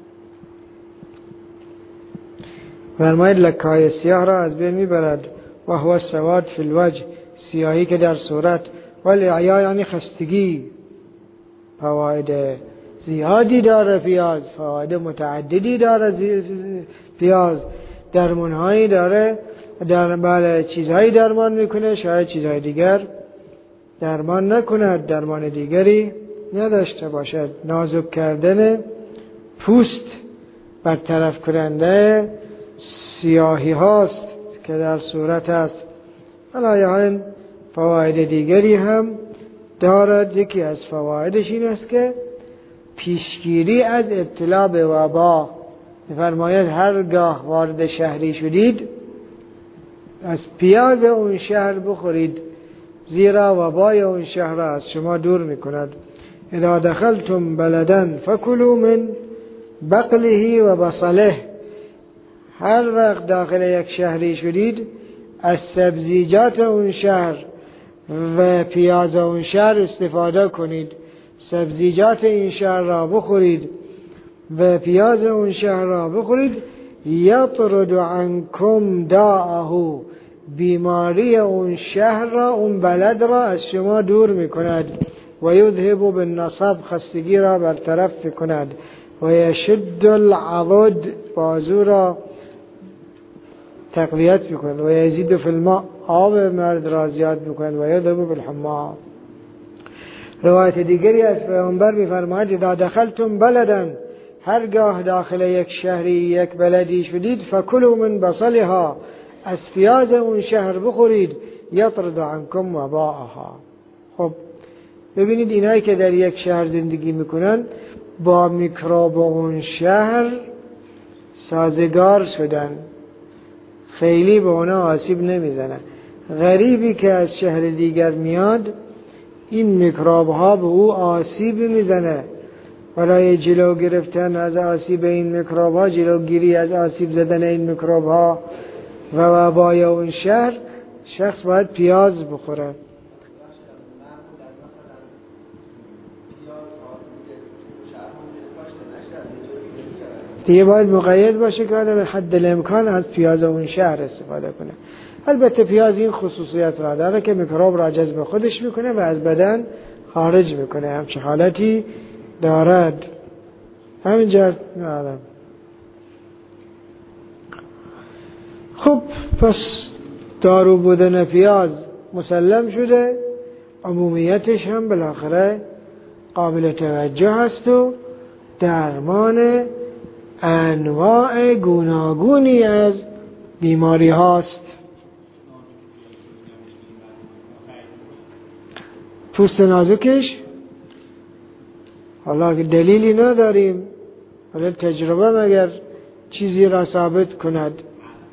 فرماید لکه های سیاه را از بین میبرد، و هو السواد فی الوجه، سیاهی که در صورت، والاعیا یعنی خستگی. فواید زیادی داره پیاز، فواید متعددی داره پیاز، درمانهایی داره، در بله چیزهایی درمان میکنه، شاید چیزهای دیگر درمان نکند، درمان دیگری نداشته باشد. نازک کردن پوست، برطرف کننده سیاهی هاست که در صورت است. حالا فواید دیگری هم دارد. یکی از فوایدش این است که پیشگیری از ابتلا به وبا. می‌فرماید هرگاه وارد شهری شدید از پیاز اون شهر بخورید، زیرا وبای اون شهر را از شما دور می‌کند. اذا دخلتم بلدا فکلوا من بقله و بصله، هر وقت داخل یک شهری شدید از سبزیجات اون شهر و پیاز اون شهر استفاده کنید، سبزیجات این شهر را بخورید، و پیاز اون شهر را بخورید، یطرد عنکم داءه، بیماری اون شهر را، اون بلد را از شما دور میکند، و یذهب بالنصب، خستگی را برطرف کند، و یشد العضد، بازو را تقویت میکند، و یزید فی الماء، آب مرد را زیاد میکند، و یذهب بالحمى. روایت دیگری از پیامبر میفرماید اذا دخلتم بلدا، هرگاه داخل یک شهری یک بلدی شدید، فکلوا من بصلها، از پیاز اون شهر بخورید، یطرد عنکم وباءها. خب ببینید اینایی که در یک شهر زندگی میکنن با میکروب اون شهر سازگار شدن، خیلی به اونا آسیب نمیزنه. غریبی که از شهر دیگر میاد این میکروب ها به او آسیب میزنه. برای جلو گرفتن از آسیب این میکروب ها، جلوگیری از آسیب زدن این میکروب ها و وبای اون شهر، شخص باید پیاز بخوره. دیگه باید مقید باشه که آدم حد الامکان از پیاز اون شهر استفاده کنه. البته پیاز این خصوصیت را داره که میکروب را جذب خودش میکنه و از بدن خارج میکنه، همچه حالتی دارد. همینجا آدم. خب پس دارو بودن پیاز مسلم شده، عمومیتش هم بالاخره قابل توجه هست و درمان انواع گوناگونی از بیماری هاست. پوست نازکش حالا که دلیلی نداریم، ولی تجربه مگر چیزی را ثابت کند.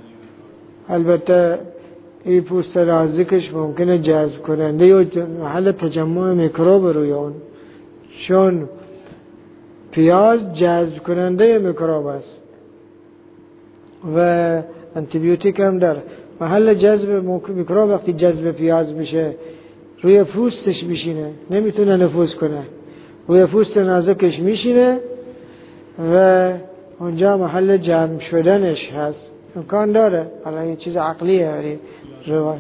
البته این پوست نازکش ممکنه جذب کننده یا محل تجمع میکروب روی اون، چون پیاز جذب کننده میکروب است و انتیبیوتیک هم داره. محل جذب میکروب وقتی جذب پیاز میشه روی پوستش میشینه، نمیتونه نفوذ کنه، روی پوست نازکش میشینه و اونجا محل جمع شدنش هست. امکان داره، حالا این چیز عقلیه ولی روای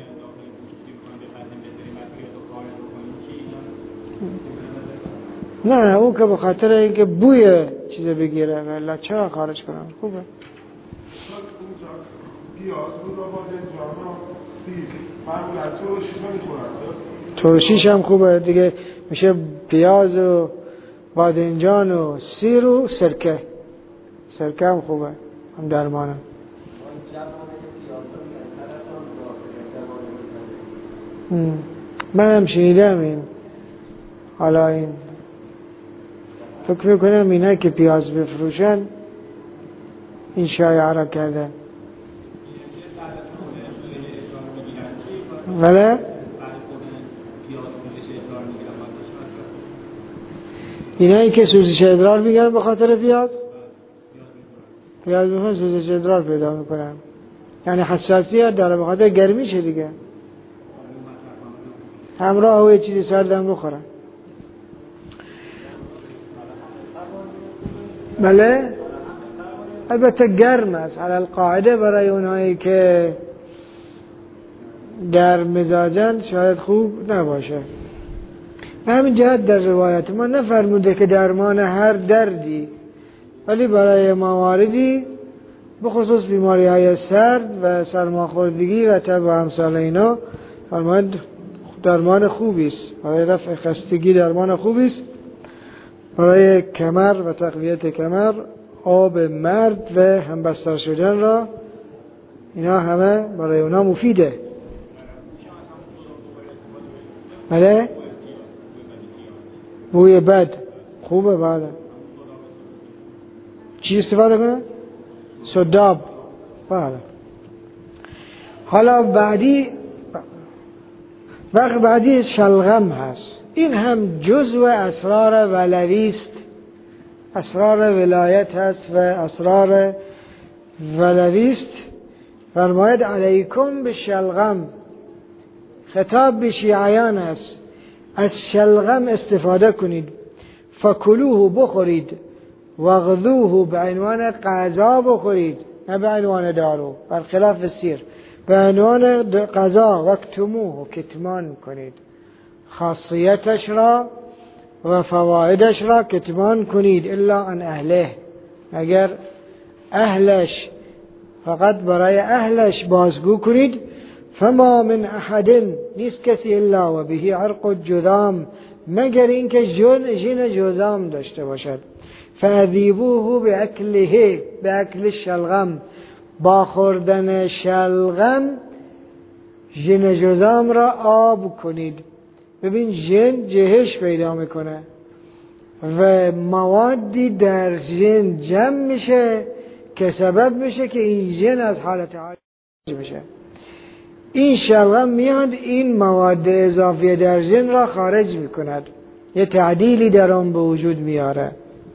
نه، اون که به خاطر اینکه بوی چیز بگیره ولی چرا خارج کنم؟ خوبه. ترشیش هم خوبه دیگه، میشه پیاز و بادنجان و سیر و سرکه. سرکه هم خوبه، هم درمانه. من هم شنیدم این، حالا این فکر میکنم اینا که پیاز بفروشن این شایعه را کردن. ولی اینایی که سوزش ادرار میگن به خاطر پیاز پیاز میخوان سوزش ادرار پیدا میکنن، یعنی حساسیت داره به خاطر گرمیشه دیگه، همراه و یه چیزی سردم بخورن. بله البته گرم است علی القاعده، برای اونایی که گرم مزاجن شاید خوب نباشه. به همین جهت در روایت ما نفرموده که درمان هر دردی، ولی برای مواردی بخصوص بیماری های سرد و سرماخوردگی و تب و امثال اینا فرماید درمان خوبی است. برای رفع خستگی درمان خوبی است. برای کمر و تقویت کمر آب مرد و همبستر شدن را، اینا همه برای اونا مفیده. بله بوی بد خوبه. بله چی استفاده کنه؟ سداب. بله حالا بعدی وقت بعدی شلغم هست. این هم جزء اسرار ولوی است، اسرار ولایت هست و اسرار ولوی است. فرماید علیکم به شلغم، خطاب به شیعیان است، از شلغم استفاده کنید. فکلوه بخورید، وغذوه به عنوان غذا بخورید، نه به عنوان دارو، برخلاف سیر. به عنوان غذا واکتموه، کتمان کنید خاصیتش را و فوایدش را کتمان کنید، الا عن اهله، اگر اهلش، فقط برای اهلش بازگو کنید. فما من احد، نیست کسی الا و به عرق جذام، مگر اینکه جن جن جذام داشته باشد. فاذیبوه باکله، باکل شلغم، با خوردن شلغم جن جذام را آب کنید. ببین جن جهش پیدا میکنه و موادی در جن جمع میشه که سبب میشه که این جن از حالت عاجز بشه. این شلغم میاد این مواد اضافی در جن را خارج میکند، یه تعدیلی در آن به وجود میاره.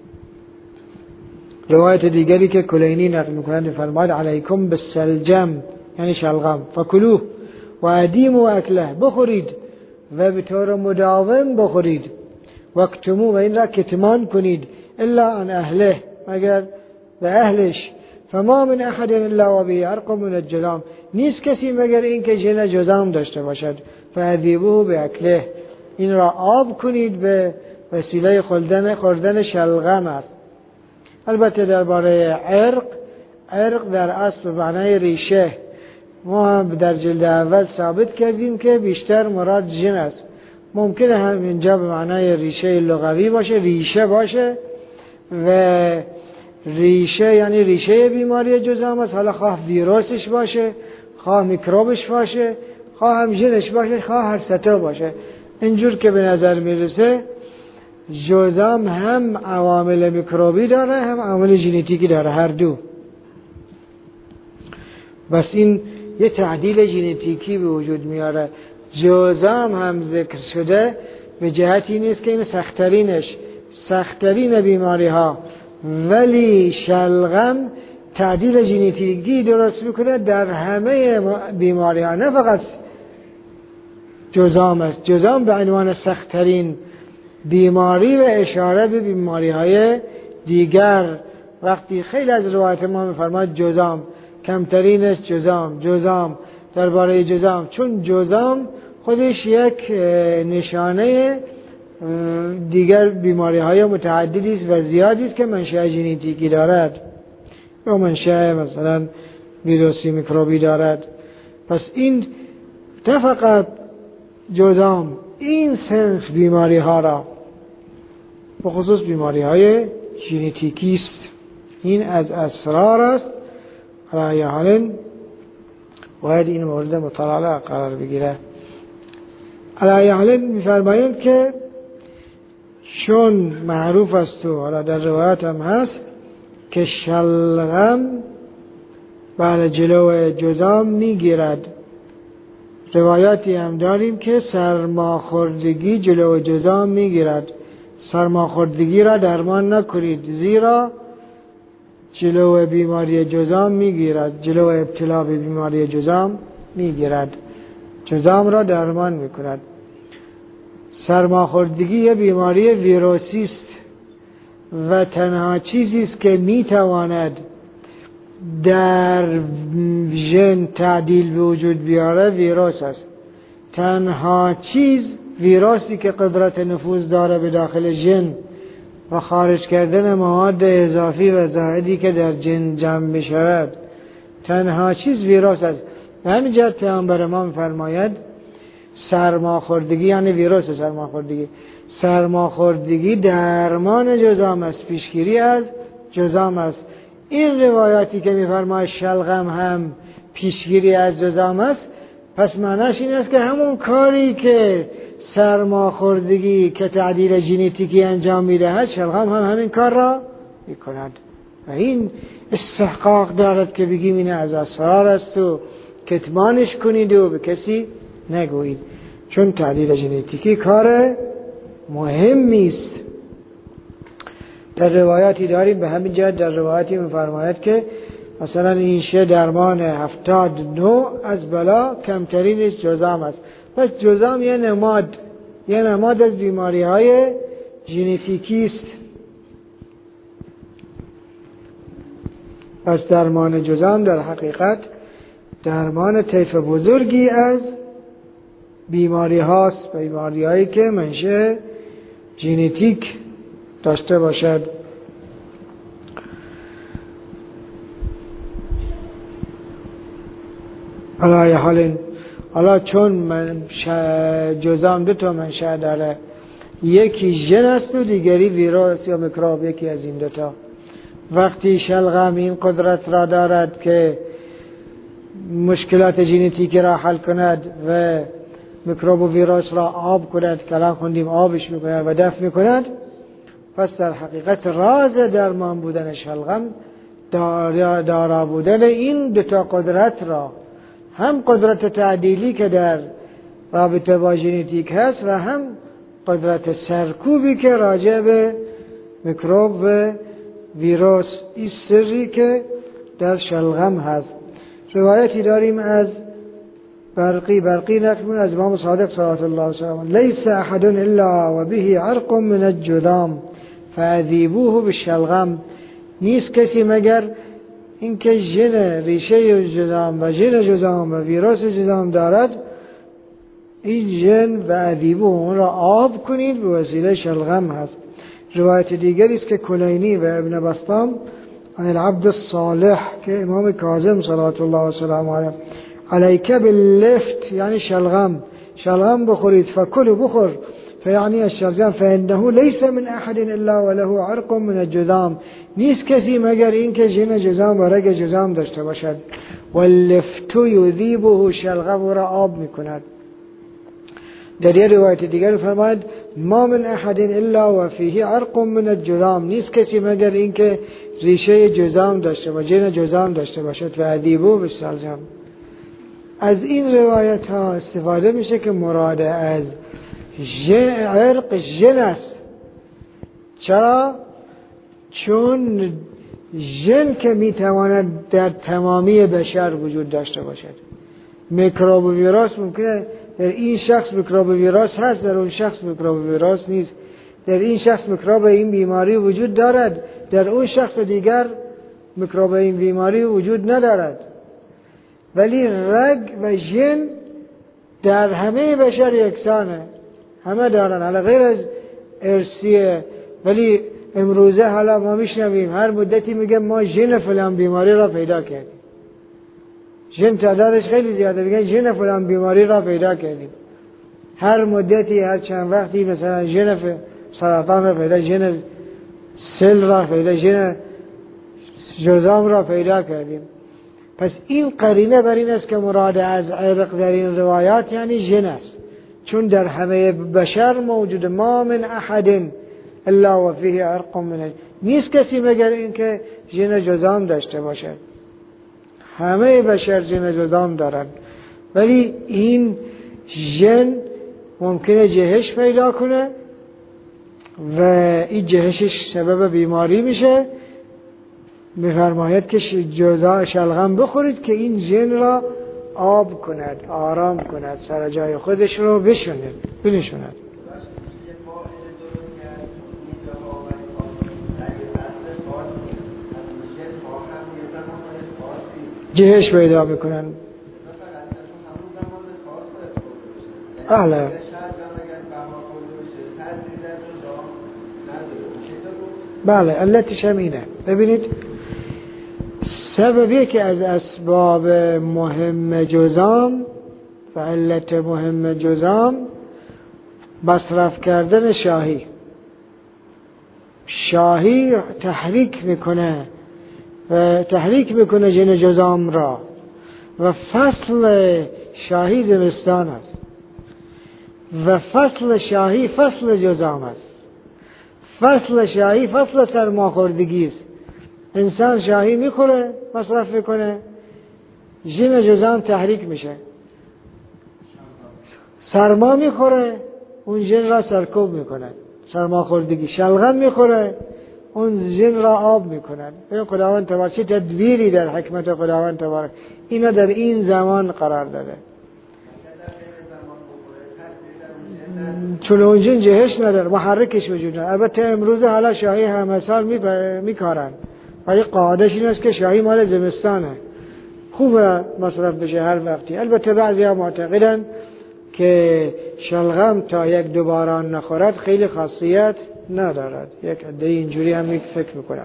روایت دیگری که کلینی نقل میکنند فرماد علیکم بالسلجم، یعنی شلغم، فکلوه و ادیموا اکله، بخورید و به طور مداوم بخورید. واکتمو، و این را کتمان کنید، الا عن اهله، مگر به اهلش. فما من احد الا و به عرق من الجذام، نیست کسی مگر این که جن جذام داشته باشد. فاذیبوه باکله، این را آب کنید به وسیله خوردن خوردن شلغم است. البته درباره عرق، عرق در اصل به معنای ریشه، ما هم در جلد اول ثابت کردیم که بیشتر مراد جن است. ممکنه هم اینجا به معنای ریشه لغوی باشه، ریشه باشه، و ریشه یعنی ریشه بیماری جذام است. حالا خواه ویروسش باشه، خواه میکروبش باشه، خواه هم جنش باشه، خواه هر ستا باشه. اینجور که به نظر میرسه جذام هم عوامل میکروبی داره، هم عوامل ژنتیکی داره، هر دو. بس این یه تعدیل ژنتیکی به وجود میاره. جذام هم ذکر شده به جهتی نیست که این سخترینش سخترین بیماری ها، ولی شلغم تعدیل ژنتیکی درست میکنه در همه بیماری ها، نه فقط جذام است. جذام به عنوان سخترین بیماری و اشاره به بیماری های دیگر. وقتی خیلی از روایت ما میفرماد جذام، کمترینش جذام، جذام درباره جذام، چون جذام خودش یک نشانه دیگر بیماری های متعددی است و زیادی است که منشأ ژنتیکی دارد یا منشأ مثلا ویروسی میکروبی دارد. پس این نه فقط جذام، این صنف بیماری ها را، به خصوص بیماری های ژنتیکی است. این از اسرار است. علی حال باید این مورد مطالعه قرار بگیره. علی حال می‌فرمایند که چون معروف است و حالا در روایت هم هست که شلغم بر جلو جذام میگیرد. روایاتی هم داریم که سرماخوردگی جلو جذام میگیرد. سرماخوردگی را درمان نکنید، زیرا جلو بیماری جذام میگیرد، جلو ابتلا به بیماری جذام میگیرد، جذام را درمان میکند. سرماخوردگی یه بیماری ویروسی است و تنها چیزی است که میتواند در ژن تعدیل به وجود بیاره ویروس است. تنها چیز ویروسی که قدرت نفوذ داره به داخل ژن و خارج کردن مواد اضافی و زائدی که در جن جمع می شود، تنها چیز ویروس است. و همین جهت پیامبر ما می‌فرماید سرماخوردگی یعنی ویروس سرماخوردگی، سرماخوردگی درمان جذام است، پیشگیری از جذام است. این روایاتی که می‌فرماید شلغم هم پیشگیری از جذام است، پس معناش این است که همون کاری که سرماخوردگی که تعدیل ژنتیکی انجام می‌دهد، شلغم هم همین کار را می‌کند. و این استحقاق دارد که بگیم این از اسرار است و کتمانش کنید و به کسی نگویید، چون تعدیل ژنتیکی کار مهمی است. در روایاتی داریم به همین جهت، در روایاتی می‌فرماید که مثلا این شه درمان هفتاد نوع از بلا کمترینش جذام است. پس جذام یه نماد یه نماد از بیماری های ژنتیکی است. پس درمان جذام در حقیقت درمان طیف بزرگی از بیماری هاست، بیماری هایی که منشأ ژنتیک داشته باشد. حالا حالا حالا چون من جذام دو تا منشأ داره، یکی ژن است و دیگری ویروس یا میکروب، یکی از این دوتا. وقتی شلغم این قدرت را دارد که مشکلات ژنتیکی را حل کند و میکروب و ویروس را آب کند، کلام خوندیم آبش میکند و دفع میکند، پس در حقیقت راز درمان بودن شلغم دارا بودن این دوتا قدرت را، هم قدرت تعدیلی که در رابطه با ژنتیک هست و هم قدرت سرکوبی که راجع به میکروب و ویروس، این سری که در شلغم هست. روایتی داریم از برقی برقی نقل از امام صادق صلوات الله وسلامه: لیس احد الا و به عرق من الجذام فاذیبوه بالشلغم. نیست کسی مگر اینکه ژن ریشه جذام و ژن جذام و ویروس جذام دارد، این ژن و اذیبوه اون را آب کنید به وسیله شلغم هست. روایت دیگری است که کلینی و ابن بسطام عن العبد الصالح که امام کاظم صلوات الله وسلامه علیه: علیک باللفت یعنی شلغم، شلغم بخورید، فکلوا بخور، فیعنی الشلغم فانه لیس من احد الا وله عرق من الجذام. نیست کسی مگر این که ژن جذام و رگ جذام داشته باشد. واللفت یذیبه، شلغم را آب میکند. در یه روایت دیگر فرماید: ما من احد الا و فیه عرق من الجذام. نیست کسی مگر این که ریشه جذام داشته و ژن جذام داشته باشد. و ادیبو بالشلغم. از این روایت ها استفاده میشه که مراد از ژن عرق ژن است. چرا؟ چون ژن که میتواند در تمامی بشر وجود داشته باشد. میکروب و ویروس ممکنه در این شخص میکروب و ویروس هست، در اون شخص میکروب و ویروس نیست. در این شخص میکروب این بیماری وجود دارد، در اون شخص دیگر میکروب این بیماری وجود ندارد. ولی رگ و ژن در همه بشر یکسانه، همه دارن، حالا غیر از ارثیه. ولی امروزه حالا ما میشنویم هر مدتی میگه ما ژن فلان بیماری را پیدا کردیم. ژن تعدادش خیلی زیاده، میگن ژن فلان بیماری را پیدا کردیم. هر مدتی هر چند وقتی مثلا ژن سرطان را پیدا، ژن سل را پیدا، ژن جذام را پیدا کردیم. پس این قرینه بر این است که مراد از عرق در این روایات یعنی ژن است، چون در همه بشر موجود. ما من احد الا و فیه عرق من، نیست کسی مگر این که ژن جذام داشته باشد. همه بشر ژن جذام دارند، ولی این ژن ممکنه جهش پیدا کنه و این جهشش سبب بیماری میشه. میفرماید که جذام شلغم بخورید که این ژن را آب کند، آرام کند، سر جای خودش رو بشوند بنشوند. جهش پیدا میکنن. بله بله علتش همینه. ببینید سببی که از اسباب مهم جذام و علت مهم جذام مصرف کردن شاهی. شاهی تحریک میکنه و تحریک میکنه ژن جذام را و فصل شاهی زمستان است و فصل شاهی فصل جذام است. فصل شاهی فصل سرماخوردگی است. انسان شاهی میخوره، مصرف میکنه، ژن جذام تحریک میشه، سرما میخوره، اون ژن را سرکوب میکنه، سرماخوردگی. شلغم میخوره، اون ژن را آب میکنن. این خداوند تبارک چه تدبیری در حکمت خداوند تبارک اینا در این زمان قرار داده. چون اون ژن جهش نداره، محرکش وجود نداره. البته امروز حالا شاهی همه سال میکارن، ولی قاعدش این است که شاهی مال زمستانه، خوبه مصرف بشه هر وقتی. البته بعضی ها معتقدن که شلغم تا یک دو باران نخورد خیلی خاصیت ندارد، یک عده اینجوری هم فکر میکنن.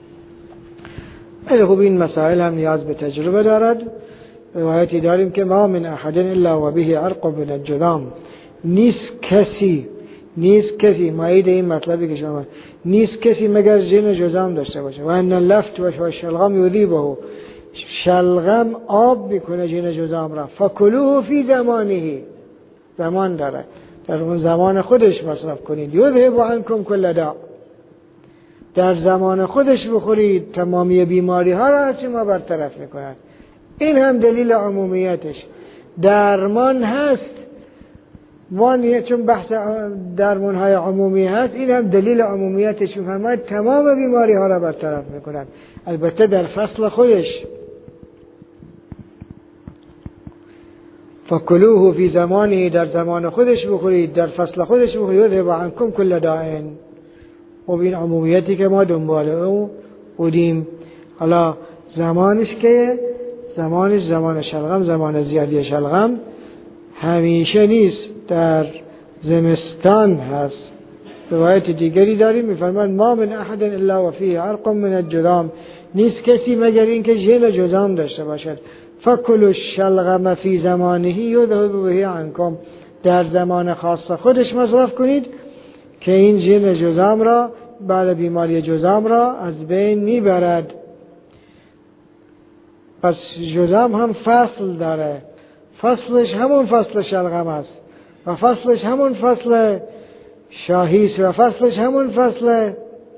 خیلی خوب، این مسائل هم نیاز به تجربه دارد. روایتی داریم که ما من احد الا و به عرق من الجذام، نیست کسی نیست کسی مایید این مطلبی که شما نیست کسی مگر جن جذام داشته باشه. و ان اللفت و شلغم یذیبه، شلغم آب میکنه جن جذام را. فکلوه فی زمانه، زمان داره، در اون زمان خودش مصرف کنید. یذهب عنکم کل داء، در زمان خودش بخورید، تمامی بیماری ها را از شما برطرف میکند. این هم دلیل عمومیتش. درمان هست وانیه، چون بحث درمان های عمومی هست، این هم دلیل عمومیتش میفرماید تمام بیماری ها را برطرف میکند. البته در فصل خودش. فکلوه فی زمانی، در زمان خودش بخورید، در فصل خودش بخورید. یذهب عنکم کل داء. و این عمومیتی که ما دنبال او بودیم. حالا زمانش که زمانش زمان شلغم، زمان زیادی شلغم همیشه نیست، در زمستان هست. روایت دیگری داریم میفرماید ما من احد الا و فیه عرق من الجذام، نیست کسی مگر این که ژل جذام داشته باشد. فکلوا الشلغم فی زمانه یذهب به عنکم، در زمان خاص خودش مصرف کنید که این ژل جذام را، بعد بیماری جذام را از بین میبرد. پس جذام هم فصل داره، فصلش همون فصل شلغم است و فصلش همون فصل شاهی است و فصلش همون فصل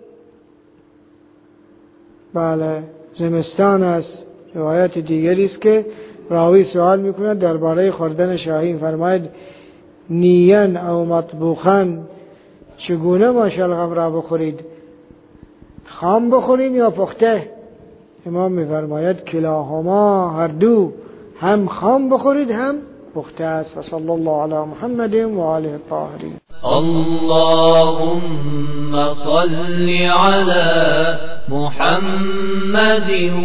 بله زمستان است. روایت دیگری است که راوی سوال میکند درباره خوردن شاهی، فرماید نیان او مطبوخن، چگونه ما شلغم را بخورید، خام بخوریم یا پخته؟ امام میفرماید کلاهما، هر دو، هم خام بخورید هم پخته است. و صلی الله علی محمد و آله الطاهرین. اللهم صل على محمد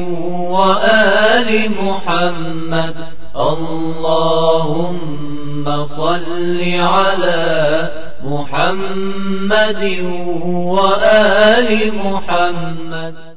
وآل محمد. اللهم صل على محمد وآل محمد.